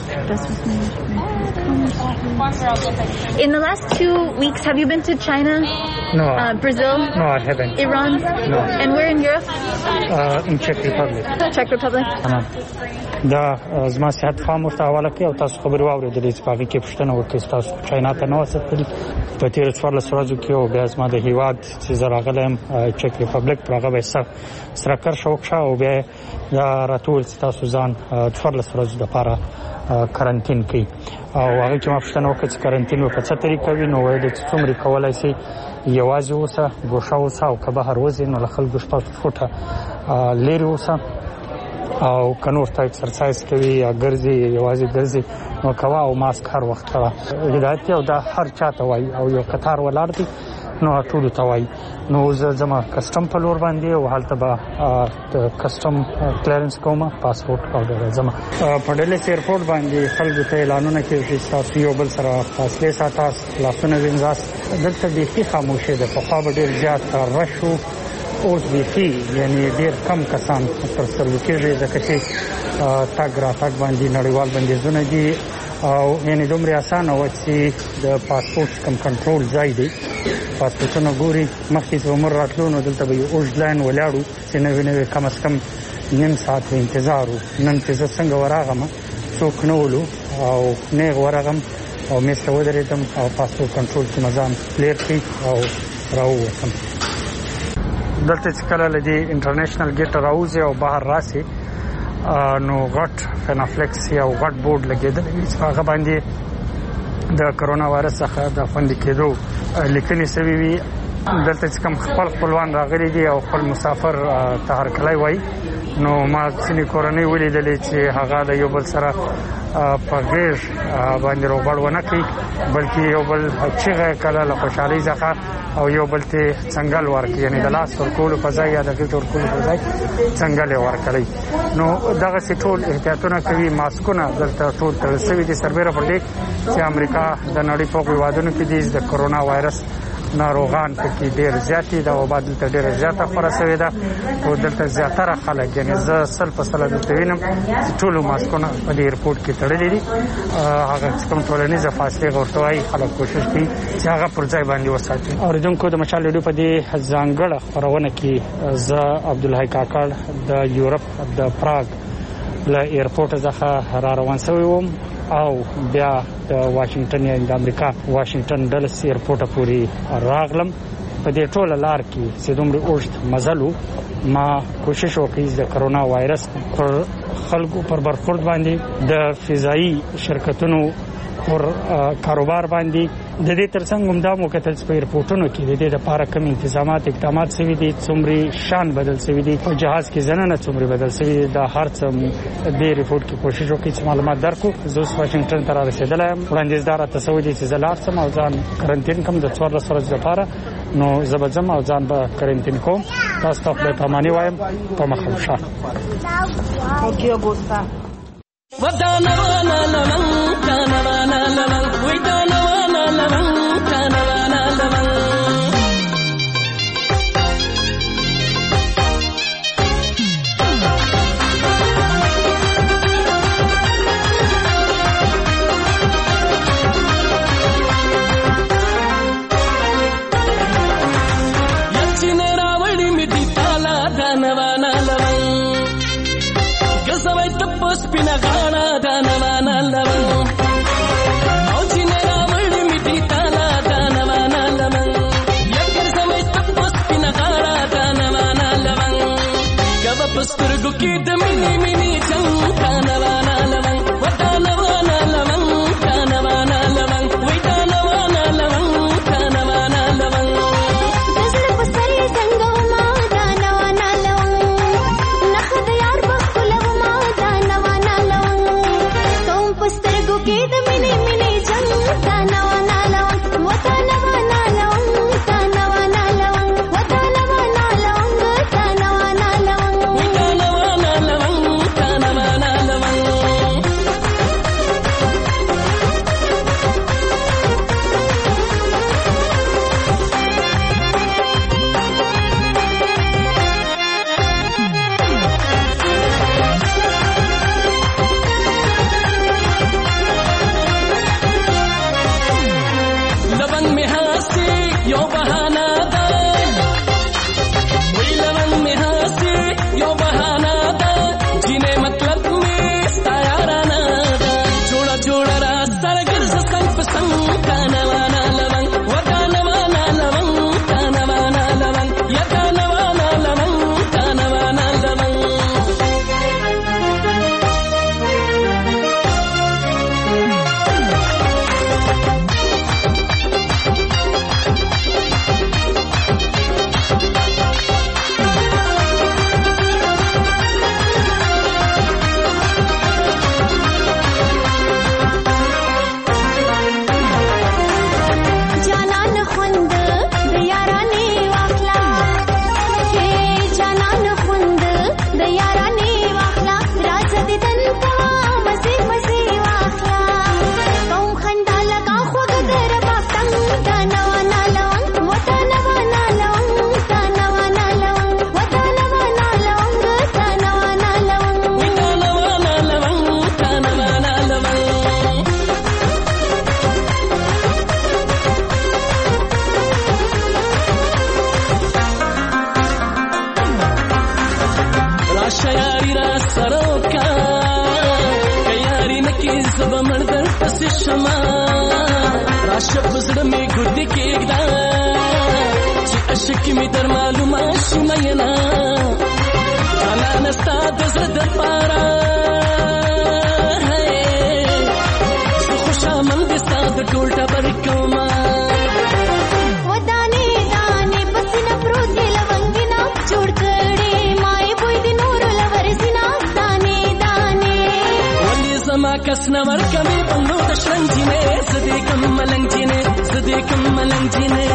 Speaker 3: In the last two weeks, have you been to China?
Speaker 17: No.
Speaker 3: Uh, Brazil?
Speaker 17: No, I haven't.
Speaker 3: Iran?
Speaker 17: No.
Speaker 3: And where in Europe?
Speaker 17: Uh, in Czech Republic.
Speaker 3: Czech Republic?
Speaker 17: Uh-huh. دا زما صحت فارم ورته حواله کوي او تاسو خبرې واورېدلې چې په هغې کې پوښتنه وکړئ چې تاسو چاینا ته نه وسه تللي په تېرو څوارلسو ورځو کې او بیا زما د هېواد چې زه راغلی یم چک ریپبلک پر هغه به یې سره کرښه وکړه او بیا دا راته وویل چې تاسو ځان څوارلس ورځو دپاره کرنټین کوي او هغې کې ما پوښتنه وکړه چې کرنټین به په څه طریقه وي نو ویل چې څومره کولی شئ یوازې اوسه ګوښه اوسه او که بهر وځئ نو له خلکو شپږ فوټه لرې اوسه او کنور ته ایکسرسایز کوي یا ګرځي یوازې ګرځي نو کوه او ماسک هر وخت کوه هدایت او دا هر چاته وایي او یو قطار ولاړ دی نو ټولو ته وایي نو زه ځم کسټم په لور باندې او هلته به د کسټم کلیرنس کوم پاسپورټ او بیا ځم په ډلس ایرپورټ باندې خلکو ته اعلانونه کېږي چې تاسو یو بل سره فاصلې ساتاست لاسونه وینځاست دلته بیخي خاموشي ده پخوا به ډېر زیات رش و اوس بیخي یعنی ډېر کم کسان تر سترګو کېږي ځکه چې تګ راتګ باندې نړیوال بندیزونه دي او یعنی دومره اسانه وه چې د پاسپورټ کوم کنټرول ځای دی پاسپورټونه ګوري مخکې چې عمر راتلو نو دلته به یو اوږد لاین ولاړ و چې نوې نوې کم از کم نیم ساعت به انتظار و نن چې زه څنګه ورغلم څوک نه ولو او نیغ ورغلم او میز ته ودرېدم او پاسپورټ کنټرول کې مې ځان کلیر کړي او راووتم دلته چې کله له دې انټرنیشنل ګیټ راوځي او بهر راسي نو غټ فینافلیکس یا غټ بورډ لګېدلی وي چې هغه باندې د کرونا وایرس څخه د خوندي کېدو لیکنې سوي وي دلته چې کوم خپل خپلوان راغلي دي او خپل مسافر ته هرکلی وایي نو ما ځینې کورنۍ ولیدلې چې هغه د یو بل سره په غېږ باندې روغبړ ونه کوي بلکې یو بل چیغه کله له خوشحالۍ څخه او یو بل ته څنګل ورکړي یعنې د لاس ورکولو په ځای یا د غېږ ورکولو په ځای څنګل یې ورکړی نو دغسې ټول احتیاطونه کوي ماسکونه دلته ټول تړل شوي دي سربیره پر دې چې امریکا د نړۍ په هغو هېوادونو کې دي د کرونا وایرس ناروغان پکې ډېر زیات دي دا وبا دلته ډېره زیاته خپره شوې ده او دلته زیاتره خلک یعنې زه سل په سله دلته وینم چې ټولو ماسکونه په دې ایرپورټ کې تړلي دي هغه چې کوم ټولنیزه فاصلې ورته وایي خلک کوشش کوي چې هغه پر ځای باندې وساتي. اورېدونکو د مشال ریډیو په دې ځانګړه خپرونه کې زه عبدالحی کاکړ د یورپ د پراګ له ایرپورټ څخه را روان شوی وم او بیا د واشنگټن یا د امریکا واشنگټن ډلس ایرپورټ پورې راغلم. په دې ټوله لار کې چې دومره اوږد مزل و ما کوشش وکړ د کرونا وایرس پر خلکو پر برخورد باندې د فضایي شرکتونو پر کاروبار باندې د دې ترڅنګ هم دا مو کتل چې په ایرپورټونو کې د دې لپاره کوم انتظامات اقدامات شوي دي څومره شان بدل شوي دي په جهاز کې ځننه څومره بدل شوي دي دا هر څه دې ریپورټ کې کوشش وکړي چې معلومات درکو. زه اوس واشنګټن ته را رسېدلی یم وړاندیزدار راته شوی دی چې زه لاړ شم او ځان کرنټین کړم د څوارلس ورځو لپاره نو زه به ځم او ځان به کرنټین کوم. تاسو ته خدای پاماني وایم په مخه وشه.
Speaker 5: ودانا لمن كان وانا لمن ودانا وانا لمن كان وانا لمن يچنه راوړي مټي تالا دانا وانا لمن گزوي تپوس پنا غانا دانا وانا لمن او چنه راوړي مټي تالا دانا وانا لمن یګر سمي تپوس پنا غانا دانا وانا لمن گوا پسترګو کې د مني مني څنګه دانا وانا لمن ودانا وانا لمن دانا وانا لمن ودانا وانا لمن دانا وانا لمن
Speaker 7: دزل پسري څنګه ما دانا وانا لمن نخد یار بخلو ما دانا وانا لمن کوم پسترګو کې د مني مني څنګه دانا وانا لمن ودانا وانا لمن دانا وانا لمن ودانا وانا لمن دانا وانا لمن
Speaker 5: ودانا وانا لمن دانا وانا لمن लवन में हंसी यो बहाना दा वही लवन में हंसी यो बहाना दा जीने मतलब में तायाराना दा जोड़ा जोड़ा रास्ता गर संग संग गाना वाना लवन वदाना वाना लवन गाना वाना लवन यदाना वाना लवन गाना वाना लवन
Speaker 7: جانان خوند د یارانې واخلا کې جانان خوند د یارانې واخلا راز دې دن کا مزه مزه واخلا کوم خندا لگا خوګ در پاتنګ دانا وانا لون وتانا وانا لون دانا وانا لون وتانا وانا لون دانا وانا لون
Speaker 5: ودانا وانا لمن دانا وانا لمن राशा यारी रा सरोका कयारी नकी सब मर्दर पसिशमा राशा बुजड़ में गुद केगदा ची अशक में दर मालूम शिमयना काला नस्ता दजद पारा है खुशा मंद साद टोलटा बरकोमा
Speaker 7: वदाने दाने
Speaker 5: کس نور کمی بنو دشرنگ جینے زدی کم ملنگ جینے زدی کم ملنگ جینے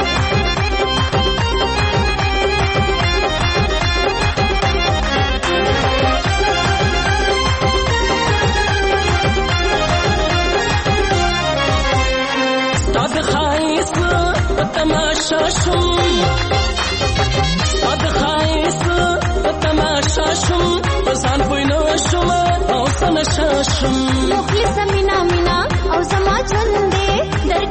Speaker 5: ستاد خایس تماشا شم ستاد خایس تماشا شم بزان پوینو شم او سنشا شم
Speaker 7: مخلص مینا مینا او زما چندے در